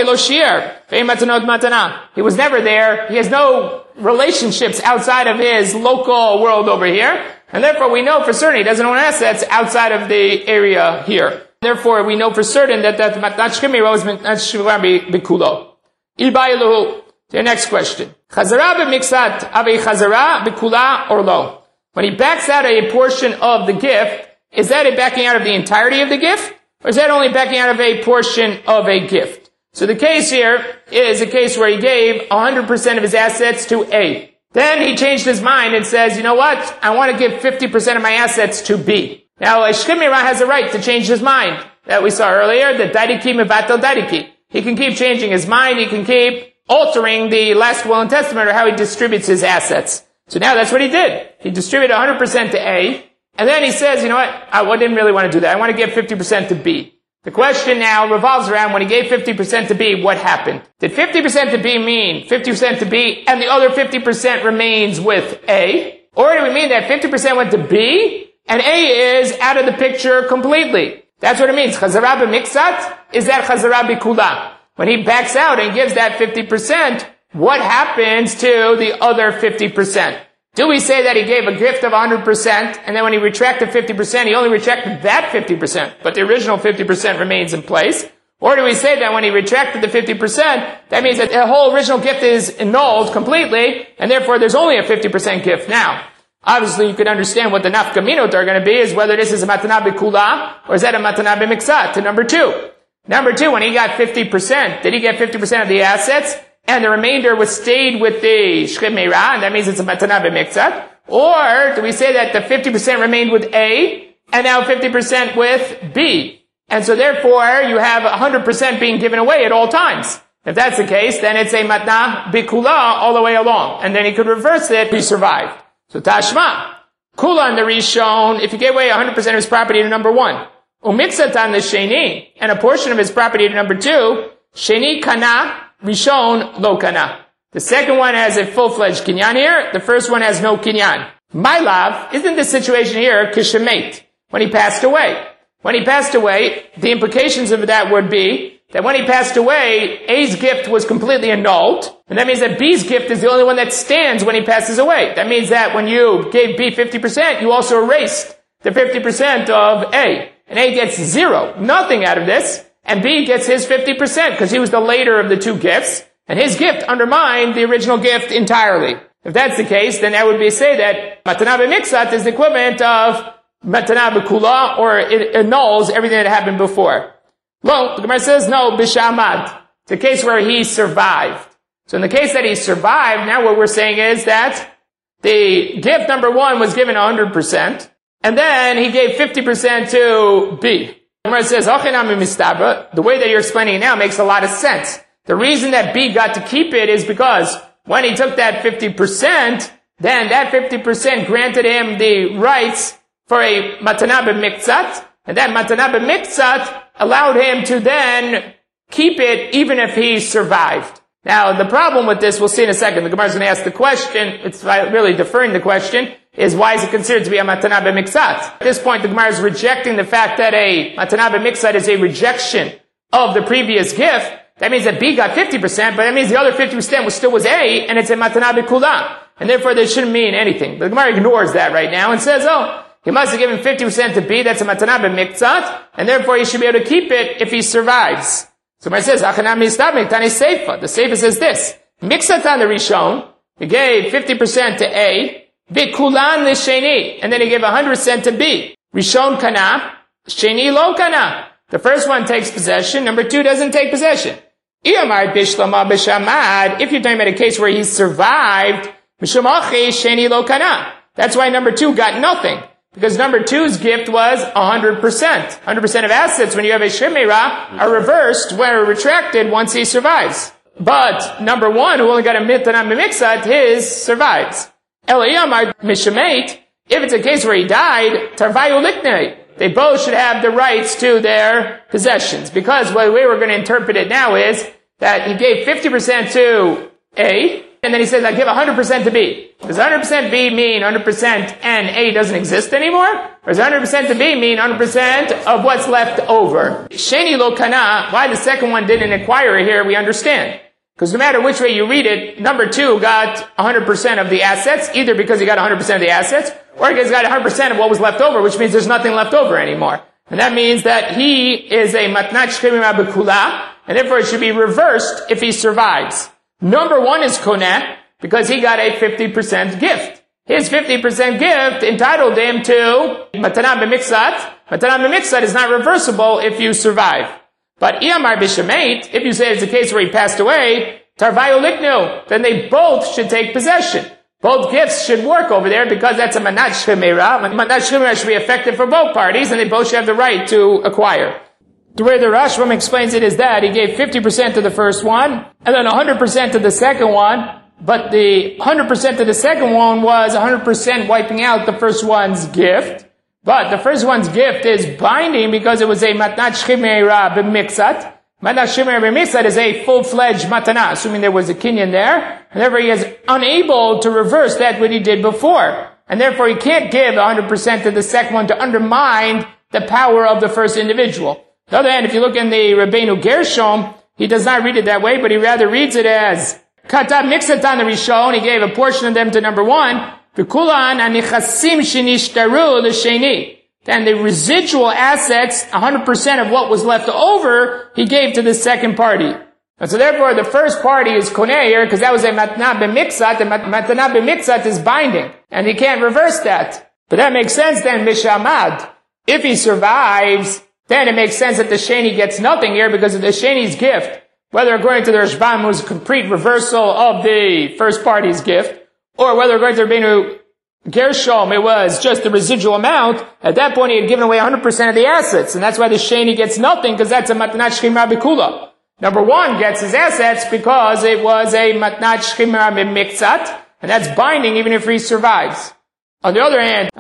was never there. He has no relationships outside of his local world over here. And therefore we know for certain he doesn't own assets outside of the area here. Therefore we know for certain that Matnat Shkimira is Matnat Shkimira Bikulo. Ilba'iluhu. The next question. Chazara b'miksat ave chazara b'kula or lo. When he backs out a portion of the gift, is that a backing out of the entirety of the gift? Or is that only backing out of a portion of a gift? So the case here is a case where he gave 100% of his assets to A. Then he changed his mind and says, you know what? I want to give 50% of my assets to B. Now, a shkimira has a right to change his mind. That we saw earlier, that dadiki mevatel dadiki. He can keep changing his mind, he can keep altering the last will and testament or how he distributes his assets. So now that's what he did. He distributed 100% to A, and then he says, you know what, I didn't really want to do that. I want to give 50% to B. The question now revolves around when he gave 50% to B, what happened? Did 50% to B mean 50% to B and the other 50% remains with A? Or do we mean that 50% went to B and A is out of the picture completely? That's what it means. Chazara b'miksat is that chazara b'kula. When he backs out and gives that 50%, what happens to the other 50%? Do we say that he gave a gift of 100%, and then when he retracted 50%, he only retracted that 50%, but the original 50% remains in place? Or do we say that when he retracted the 50%, that means that the whole original gift is annulled completely, and therefore there's only a 50% gift now? Obviously, you can understand what the nafkaminot are going to be, is whether this is a matana b'kula, or is that a matana b'miksat, to number two. Number two, when he got 50%, did he get 50% of the assets? And the remainder was stayed with the shkimira, and that means it's a matana b'miksat? Or do we say that the 50% remained with A, and now 50% with B? And so therefore, you have 100% being given away at all times. If that's the case, then it's a matna b'kula all the way along. And then he could reverse it if he survived. So tashma. Kula in the Rishon, if he gave away 100% of his property to number one. Umiksatan the Sheni, and a portion of his property to number two. Sheni kana, Rishon lo kana. The second one has a full-fledged kinyan here. The first one has no kinyan. My love, isn't the situation here kishemet, when he passed away? When he passed away, the implications of that would be that when he passed away, A's gift was completely annulled, and that means that B's gift is the only one that stands when he passes away. That means that when you gave B 50%, you also erased the 50% of A. And A gets zero, nothing out of this, and B gets his 50% because he was the later of the two gifts, and his gift undermined the original gift entirely. If that's the case, then that would be say that matana b'miksat is the equivalent of matana b'kula, or it annuls everything that happened before. Well, the Gemara says, no, b'shamad. It's a case where he survived. So in the case that he survived, now what we're saying is that the gift number one was given 100%, and then he gave 50% to B. The Gemara says, the way that you're explaining it now makes a lot of sense. The reason that B got to keep it is because when he took that 50%, then that 50% granted him the rights for a matana b'miksat, and that matana b'miksat allowed him to then keep it even if he survived. Now, the problem with this, we'll see in a second. The Gemara is going to ask the question, it's really deferring the question, is why is it considered to be a matana b'miksat? At this point, the Gemara is rejecting the fact that a matana b'miksat is a rejection of the previous gift. That means that B got 50%, but that means the other 50% still was A, and it's a matana b'kula. And therefore, they shouldn't mean anything. But the Gemara ignores that right now and says, oh, he must have given 50% to B, that's a matana b'miksat, and therefore he should be able to keep it if he survives. So it says, the Seifa says this, miksatan the Rishon, he gave 50% to A, b'kulan l'sheni, and then he gave 100% to B. Rishon kana, sheni lo kana. The first one takes possession, number two doesn't take possession. If you're talking about a case where he survived, sheni lo kana. That's why number two got nothing. Because number two's gift was 100%. 100% of assets when you have a shemira are reversed, where retracted once he survives. But number one, who only got a mitana b'miksat, his survives. Eliyamar mishamate, if it's a case where he died, tarvayu liknei, they both should have the rights to their possessions. Because the way we're going to interpret it now is that he gave 50% to A, and then he says, I give 100% to B. Does 100% B mean 100% and A doesn't exist anymore? Or does 100% to B mean 100% of what's left over? Sheni lo kana, why the second one didn't acquire it here, we understand. Because no matter which way you read it, number two got 100% of the assets, either because he got 100% of the assets, or because he got 100% of what was left over, which means there's nothing left over anymore. And that means that he is a matnat shchemira b'kula, and therefore it should be reversed if he survives. Number one is koneh, because he got a 50% gift. His 50% gift entitled him to matana b'miksat. Matana b'miksat is not reversible if you survive. But iyamar b'shamait, if you say it's a case where he passed away, tarvayu liknu, then they both should take possession. Both gifts should work over there because that's a manat shemira. Manat shemira should be effective for both parties, and they both should have the right to acquire. The way the Rashbam explains it is that he gave 50% to the first one, and then 100% to the second one, but the 100% to the second one was 100% wiping out the first one's gift. But the first one's gift is binding because it was a matnat shemira b'miksat. Matnat shemira b'miksat is a full-fledged matana, assuming there was a kinyan there, and therefore he is unable to reverse that what he did before. And therefore he can't give 100% to the second one to undermine the power of the first individual. On the other hand, if you look in the Rabbeinu Gershom, he does not read it that way, but he rather reads it as Katab Miksatan the Rishon, he gave a portion of them to number one, V'kulan anichasim shenishtaru l'sheni. Then the residual assets, 100% of what was left over, he gave to the second party. And so therefore the first party is koneh here, because that was a matna b'miksat, and matna b'miksat is binding, and he can't reverse that. But that makes sense then, mishamad. If he survives, then it makes sense that the sheni gets nothing here because of the sheni's gift. Whether according to the Rashbam it was a complete reversal of the first party's gift, or whether according to Rabbeinu Gershom it was just the residual amount, at that point he had given away 100% of the assets, and that's why the sheni gets nothing, because that's a matnat shchemira b'kula. Number one gets his assets because it was a matnat shchemira b'miksat, and that's binding even if he survives. On the other hand,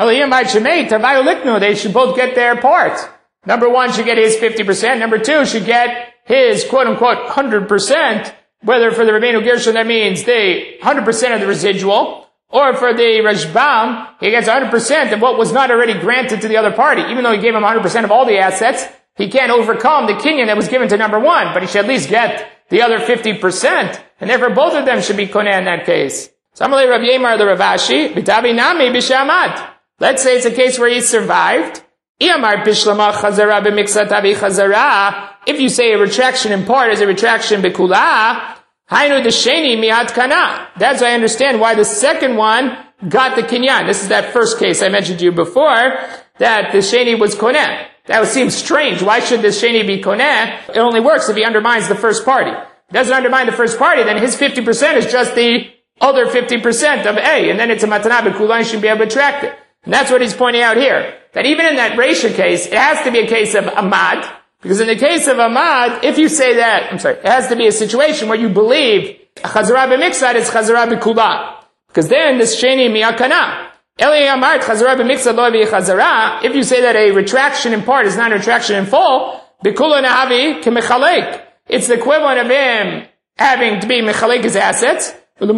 they should both get their part. Number one should get his 50%. Number two should get his quote-unquote 100%, whether for the Rabbeinu Gershom that means the 100% of the residual, or for the Rashbam, he gets 100% of what was not already granted to the other party. Even though he gave him 100% of all the assets, he can't overcome the kinyan that was given to number one, but he should at least get the other 50%, and therefore both of them should be koneh in that case. Samalei Rav Yemar the Ravashi, b'tavi nami b'shamad. Let's say it's a case where he survived. Iyamar bishlama chazara b'miksat avi chazara. If you say a retraction in part is a retraction b'kula, hainu desheni miat kana. That's I understand why the second one got the kinyan. This is that first case I mentioned to you before, that the sheni was koneh. That would seem strange. Why should the sheni be koneh? It only works if he undermines the first party. If he doesn't undermine the first party, then his 50% is just the other 50% of A, and then it's a matana b'kula and shouldn't be able to retract it. And that's what he's pointing out here. That even in that Reisha case, it has to be a case of Amad, because in the case of Amad, if you say that, it has to be a situation where you believe Chazara b'miksat is Chazara b'kula. Because then this sheni miyakana. Eli Amad Chazara b'miksat lo avi Chazara. If you say that a retraction in part is not a retraction in full, b'kula nahavi k'mechalek. It's the equivalent of him having to be mechalek his assets. And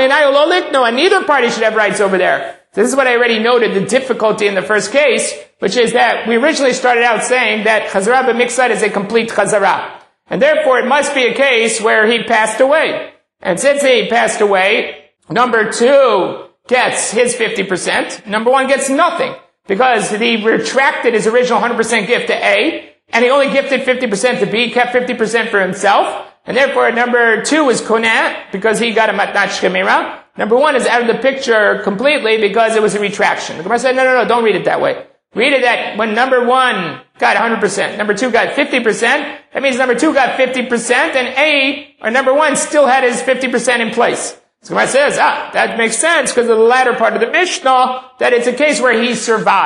neither party should have rights over there. This is what I already noted, the difficulty in the first case, which is that we originally started out saying that Chazara b'miksat is a complete Chazara. And therefore it must be a case where he passed away. And since he passed away, number two gets his 50%, number one gets nothing. Because he retracted his original 100% gift to A, and he only gifted 50% to B, kept 50% for himself, and therefore number two is koneh, because he got a matnat shchemira. Number one is out of the picture completely because it was a retraction. The Gemara said, no, don't read it that way. Read it that when number one got 100%, number two got 50%, that means number two got 50%, and A, or number one, still had his 50% in place. So Gemara says, that makes sense because of the latter part of the Mishnah, that it's a case where he survived.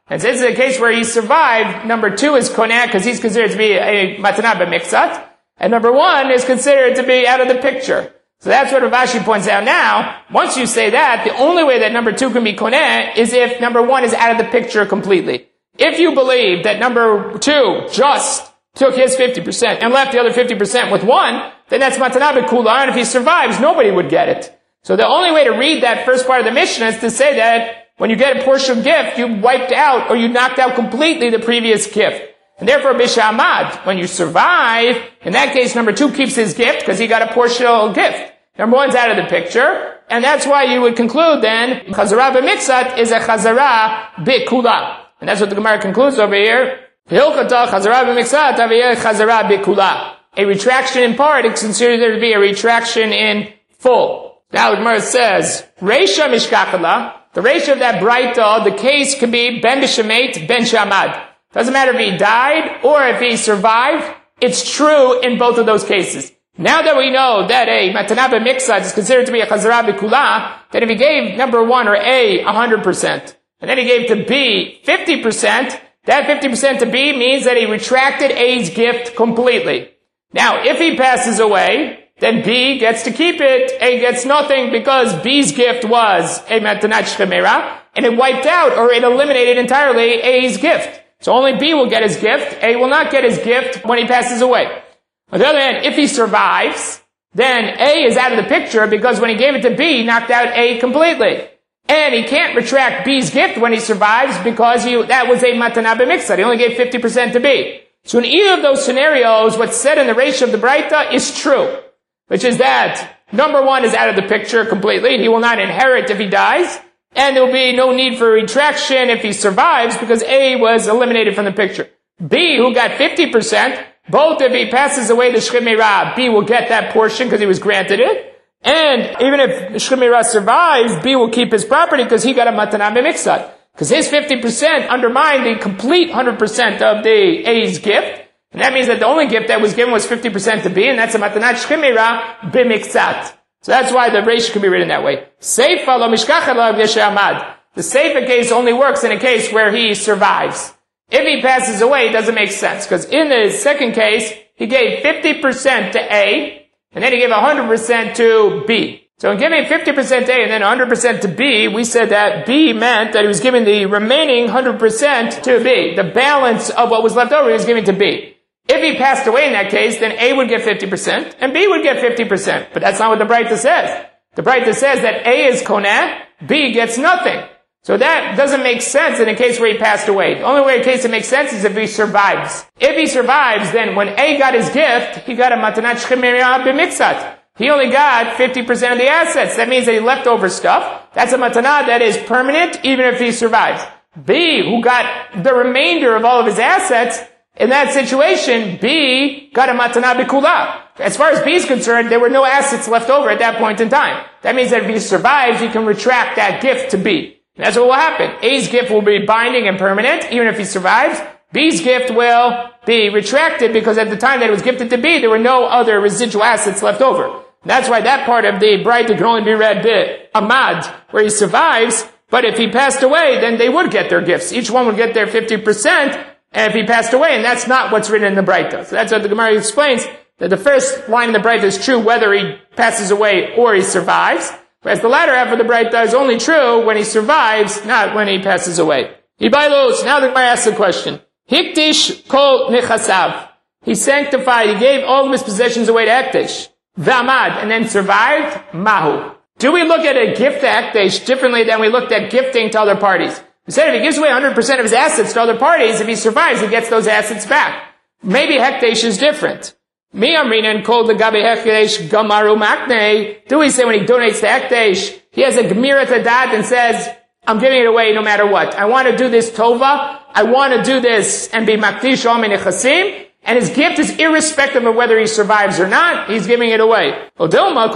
And since it's a case where he survived, number 2 is koneh, because he's considered to be a matana b'miktzat, and number 1 is considered to be out of the picture. So that's what Rav Ashi points out now. Once you say that, the only way that number 2 can be koneh is if number 1 is out of the picture completely. If you believe that number 2 just took his 50% and left the other 50% with 1, then that's matana b'kula, and if he survives, nobody would get it. So the only way to read that first part of the Mishnah is to say that when you get a portion gift, you wiped out or you knocked out completely the previous gift. And therefore, Bishamad, when you survive, in that case, number 2 keeps his gift because he got a portional gift. Number 1's out of the picture, and that's why you would conclude then, Chazara b'miktzat is a Chazara b'kula. And that's what the Gemara concludes over here. Chazara b'miktzat aviyeh Chazara b'kula. A retraction in part is considered to be a retraction in full. Now the Gemara says, Reisha mishkachala, the ratio of that Braita, the case could be ben b'shemet, ben shamad. Doesn't matter if he died or if he survived, it's true in both of those cases. Now that we know that a matana b'miktzat is considered to be a chazara b'kula, then if he gave number 1 or A 100%, and then he gave to B 50%, that 50% to B means that he retracted A's gift completely. Now, if he passes away, then B gets to keep it, A gets nothing because B's gift was a matanat shchemera, and it wiped out or it eliminated entirely A's gift. So only B will get his gift, A will not get his gift when he passes away. On the other hand, if he survives, then A is out of the picture because when he gave it to B, he knocked out A completely. And he can't retract B's gift when he survives because that was a matana b'miktzat. He only gave 50% to B. So in either of those scenarios, what's said in the ratio of the Braita is true, which is that number 1 is out of the picture completely. He will not inherit if he dies, and there will be no need for retraction if he survives because A was eliminated from the picture. B, who got 50%, both if he passes away the shchemera, B will get that portion because he was granted it. And even if shchemera survives, B will keep his property because he got a matana b'miktzat. Because his 50% undermined the complete 100% of the A's gift. And that means that the only gift that was given was 50% to B, and that's a matanat shchemera b'miktzat. So that's why the ratio can be written that way. Seifa lo mishkachat lo yeshamad. The seifa case only works in a case where he survives. If he passes away, it doesn't make sense, because in the second case, he gave 50% to A, and then he gave 100% to B. So in giving 50% to A and then 100% to B, we said that B meant that he was giving the remaining 100% to B. The balance of what was left over he was giving to B. If he passed away in that case, then A would get 50% and B would get 50%. But that's not what the Braita says. The Braita says that A is koneh, B gets nothing. So that doesn't make sense in a case where he passed away. The only way a case that makes sense is if he survives. If he survives, then when A got his gift, he got a matanat shchemera b'miktzat. He only got 50% of the assets. That means that he left over stuff. That's a matanah that is permanent, even if he survives. B, who got the remainder of all of his assets, in that situation, B got a matanah b'kula. As far as B is concerned, there were no assets left over at that point in time. That means that if he survives, he can retract that gift to B. And that's what will happen. A's gift will be binding and permanent, even if he survives. B's gift will be retracted because at the time that it was gifted to B, there were no other residual assets left over. And that's why that part of the Braita can only be read Amad, where he survives. But if he passed away, then they would get their gifts. Each one would get their 50%. And if he passed away, and that's not what's written in the Braita. So that's what the Gemara explains, that the first line in the Braita is true whether he passes away or he survives. Whereas the latter half of the Braita is only true when he survives, not when he passes away. Ibailos, now the Gemara asks the question. Hiktish kol nechasav. He sanctified, he gave all of his possessions away to Hektish. V'amad, and then survived, mahu. Do we look at a gift to Hektish differently than we looked at gifting to other parties? We said if he gives away 100% of his assets to other parties, if he survives, he gets those assets back. Maybe Hektish is different. Mi amrinan kol legabe Hektish gamaru makne. Do we say when he donates to Hektish, he has a gemira tadat and says, I'm giving it away no matter what. I want to do this tova. I want to do this and be makdish all my nechasim. And his gift is irrespective of whether he survives or not. He's giving it away. Or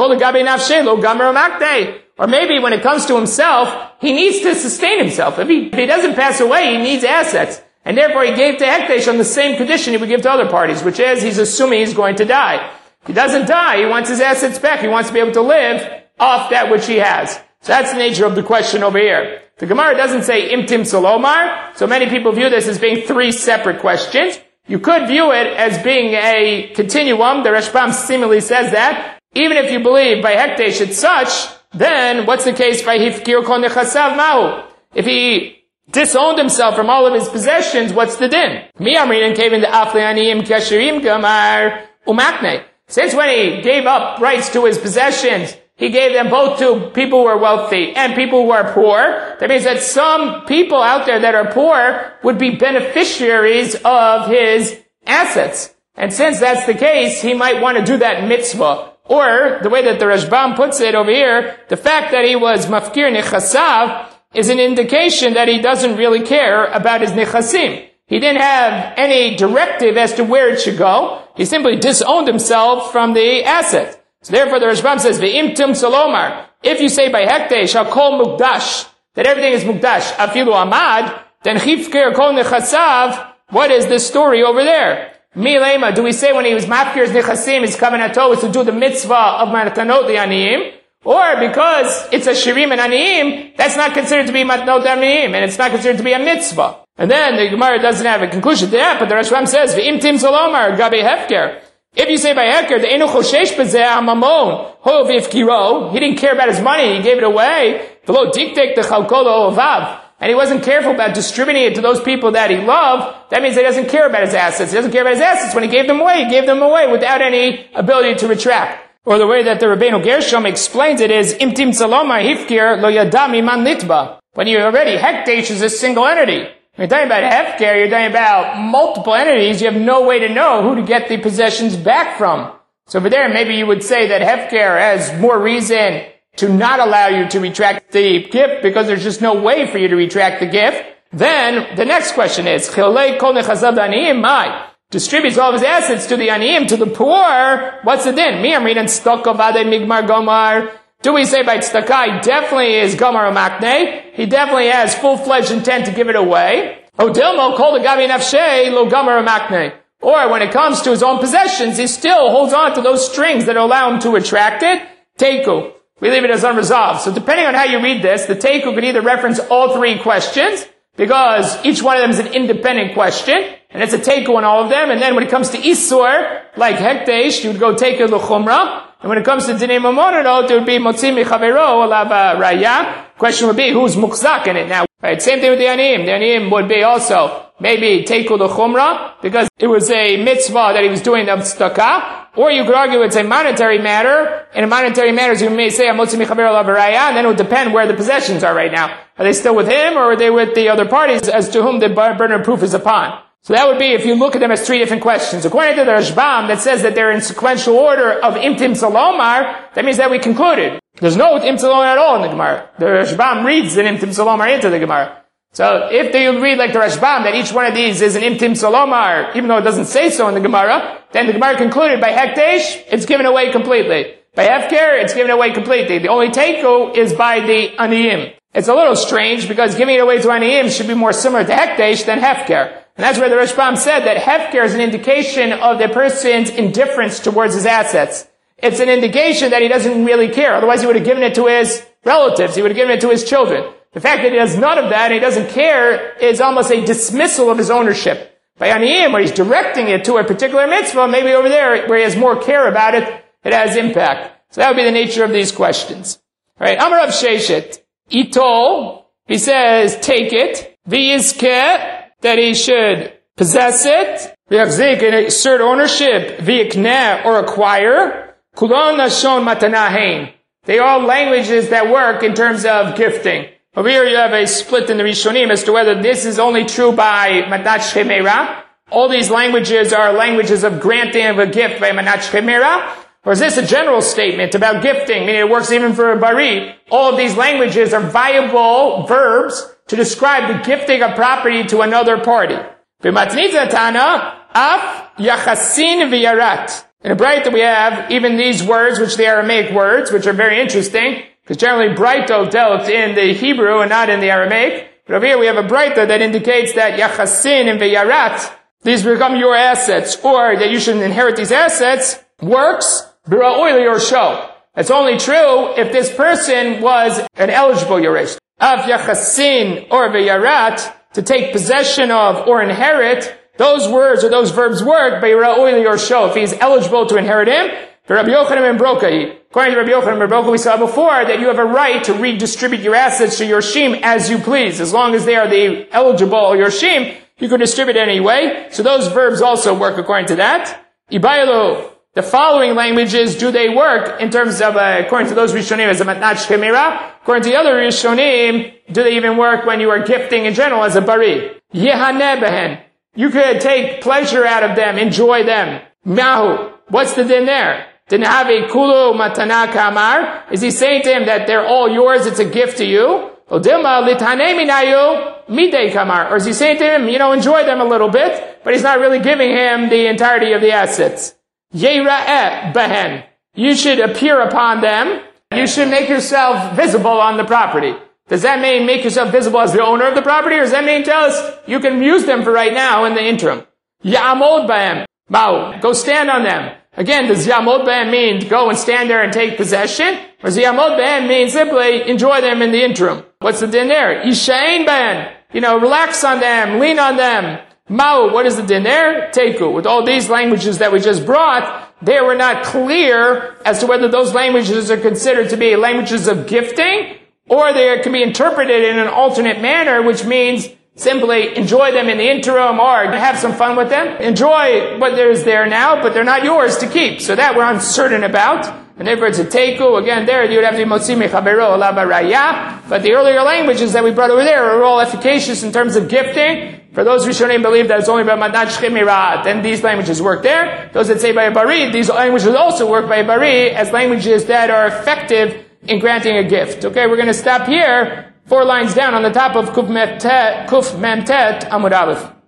maybe when it comes to himself, he needs to sustain himself. If he doesn't pass away, he needs assets. And therefore he gave to Hektish on the same condition he would give to other parties, which is he's assuming he's going to die. If he doesn't die, he wants his assets back. He wants to be able to live off that which he has. So that's the nature of the question over here. The Gemara doesn't say imtim salomar, so many people view this as being three separate questions. You could view it as being a continuum. The Rashbam seemingly says that. Even if you believe by hekdesh it's such, then what's the case by hifkir kol nechasav mahu? If he disowned himself from all of his possessions, what's the din? Since when he gave up rights to his possessions, he gave them both to people who are wealthy and people who are poor. That means that some people out there that are poor would be beneficiaries of his assets. And since that's the case, he might want to do that mitzvah. Or, the way that the Rashbam puts it over here, the fact that he was mafkir nechasav is an indication that he doesn't really care about his nechasim. He didn't have any directive as to where it should go. He simply disowned himself from the asset. So therefore the Rashbam says, Ve'imtum salomar. If you say by hekdesh, hakol mukdash, that everything is mukdash, afilu amad, then chifker kol nechasav, what is this story over there? Milema, do we say when he was mafkir his nechasim, his kavanato was to do the mitzvah of matanot li'aniyim? Or because it's a shirim and aniyim, that's not considered to be matnot aniyim, and it's not considered to be a mitzvah. And then the Gemara doesn't have a conclusion to that, but the Rashbam says, Ve'imtim salomar, gabe hefker. If you say by Heker, the Enu Choshesh Bezeh HaMamon, Ho V'Ifkiro, he didn't care about his money, he gave it away, V'lo Diktek T'Chalkolo Ovav, and he wasn't careful about distributing it to those people that he loved, that means he doesn't care about his assets. He doesn't care about his assets. When he gave them away without any ability to retract. Or the way that the Rabbeinu Gershom explains it is, Imtim Tzaloma Hifkir Lo Yadami Man Nitba. When you already, Hekdesh is a single entity. You're talking about hefker, you're talking about multiple entities, you have no way to know who to get the possessions back from. So over there, maybe you would say that hefker has more reason to not allow you to retract the gift because there's just no way for you to retract the gift. Then, the next question is, distributes all of his assets to the aniyim, to the poor, what's the din? Do we say by tzedakah, he definitely is Gomer Makne, he definitely has full-fledged intent to give it away. Odilmo kol gabi nafshei lo Gomer Makne. Or when it comes to his own possessions, he still holds on to those strings that allow him to retract it. Teiku. We leave it as unresolved. So depending on how you read this, the Teiku could either reference all three questions, because each one of them is an independent question, and it's a Teiku on all of them, and then when it comes to Isur, like Hekdesh, you would go Teiku l'chumra. And when it comes to Dinei Mamonot, it would be Motzi Michavero, Alava Raya. Question would be, who's Mukzak in it now? Right, same thing with the Aniyim. The Aniyim would be also, maybe Teiku l'chumra, because it was a mitzvah that he was doing of tzedakah. Or you could argue it's a monetary matter. In a monetary matter, you may say, Motzi Michavero, Alava Raya, and then it would depend where the possessions are right now. Are they still with him, or are they with the other parties as to whom the burden of proof is upon? So that would be if you look at them as three different questions. According to the Rashbam that says that they're in sequential order of Imtim Salomar, that means that we concluded. There's no Imtim Salomar at all in the Gemara. The Rashbam reads an Imtim Salomar into the Gemara. So if you read like the Rashbam that each one of these is an Imtim Salomar, even though it doesn't say so in the Gemara, then the Gemara concluded by Hekdesh, it's given away completely. By Hefker, it's given away completely. The only Teiku is by the Aniyim. It's a little strange because giving it away to Aniyim should be more similar to Hekdesh than Hefker. And that's where the Rashbam said that Hefker is an indication of the person's indifference towards his assets. It's an indication that he doesn't really care. Otherwise he would have given it to his relatives. He would have given it to his children. The fact that he does none of that and he doesn't care is almost a dismissal of his ownership. By Aniyim, where he's directing it to a particular mitzvah, maybe over there where he has more care about it, it has impact. So that would be the nature of these questions. Alright, Amar Rav Sheshet. Itol, he says, take it. V'yizkeh, that he should possess it, v'yachzik, and assert ownership, v'yikneh, or acquire, kulon nashon matanahein. They are all languages that work in terms of gifting. Over here you have a split in the Rishonim as to whether this is only true by Matat Shemera. All these languages are languages of granting of a gift by Matat Shemera. Or is this a general statement about gifting, meaning it works even for a bari? All of these languages are viable verbs to describe the gifting of property to another party. B'matnizatana, af yachasin v'yarat. In a Braita we have even these words, which the Aramaic words, which are very interesting, because generally Braito dealt in the Hebrew and not in the Aramaic. But over here we have a Braita that indicates that yachasin and v'yarat, these become your assets, or that you should inherit these assets, works b'ra'oi or show. It's only true if this person was an eligible Yeresh. Av yachasin or veyarat, to take possession of or inherit, those words or those verbs work by Ra'oi or show, if he's eligible to inherit him. Rabbi Yochanan and Brokai. According to Rabbi Yochanan and Brokai, we saw before that you have a right to redistribute your assets to Yorshim as you please. As long as they are the eligible Yorshim, you can distribute anyway. So those verbs also work according to that. Ibaylo, the following languages, do they work in terms of, according to those Rishonim, as a matnat shemira? According to the other Rishonim, do they even work when you are gifting in general as a bari? Yehaneh behen. You could take pleasure out of them, enjoy them. Mahu. What's the din there? Didn't have a kulu matana kamar? Is he saying to him that they're all yours, it's a gift to you? Odilma litane minayu midei kamar. Or is he saying to him, enjoy them a little bit, but he's not really giving him the entirety of the assets? Yeira'eh behen. You should appear upon them. You should make yourself visible on the property. Does that mean make yourself visible as the owner of the property, or does that mean tell us you can use them for right now in the interim? Ya'amod b'hem. Ma'u. Go stand on them. Again, does Ya'amod b'hem mean go and stand there and take possession? Or does Ya'amod b'hem mean simply enjoy them in the interim? What's the din there? Yishain b'hem. Relax on them, lean on them. Ma'u. What is the din there? Teku. With all these languages that we just brought, they were not clear as to whether those languages are considered to be languages of gifting, or they can be interpreted in an alternate manner, which means simply enjoy them in the interim or have some fun with them. Enjoy what there's there now, but they're not yours to keep. So that we're uncertain about. And therefore it's a teku. Again, there you would have to be motzi mechabero ala baraya. But the earlier languages that we brought over there are all efficacious in terms of gifting. For those Rishonim believe that it's only by matnat shchimirat, then these languages work there. Those that say by a bari, these languages also work by a bari as languages that are effective in granting a gift. Okay, we're going to stop here. 4 lines down on the top of Kuf Mem Tet Amud Aleph.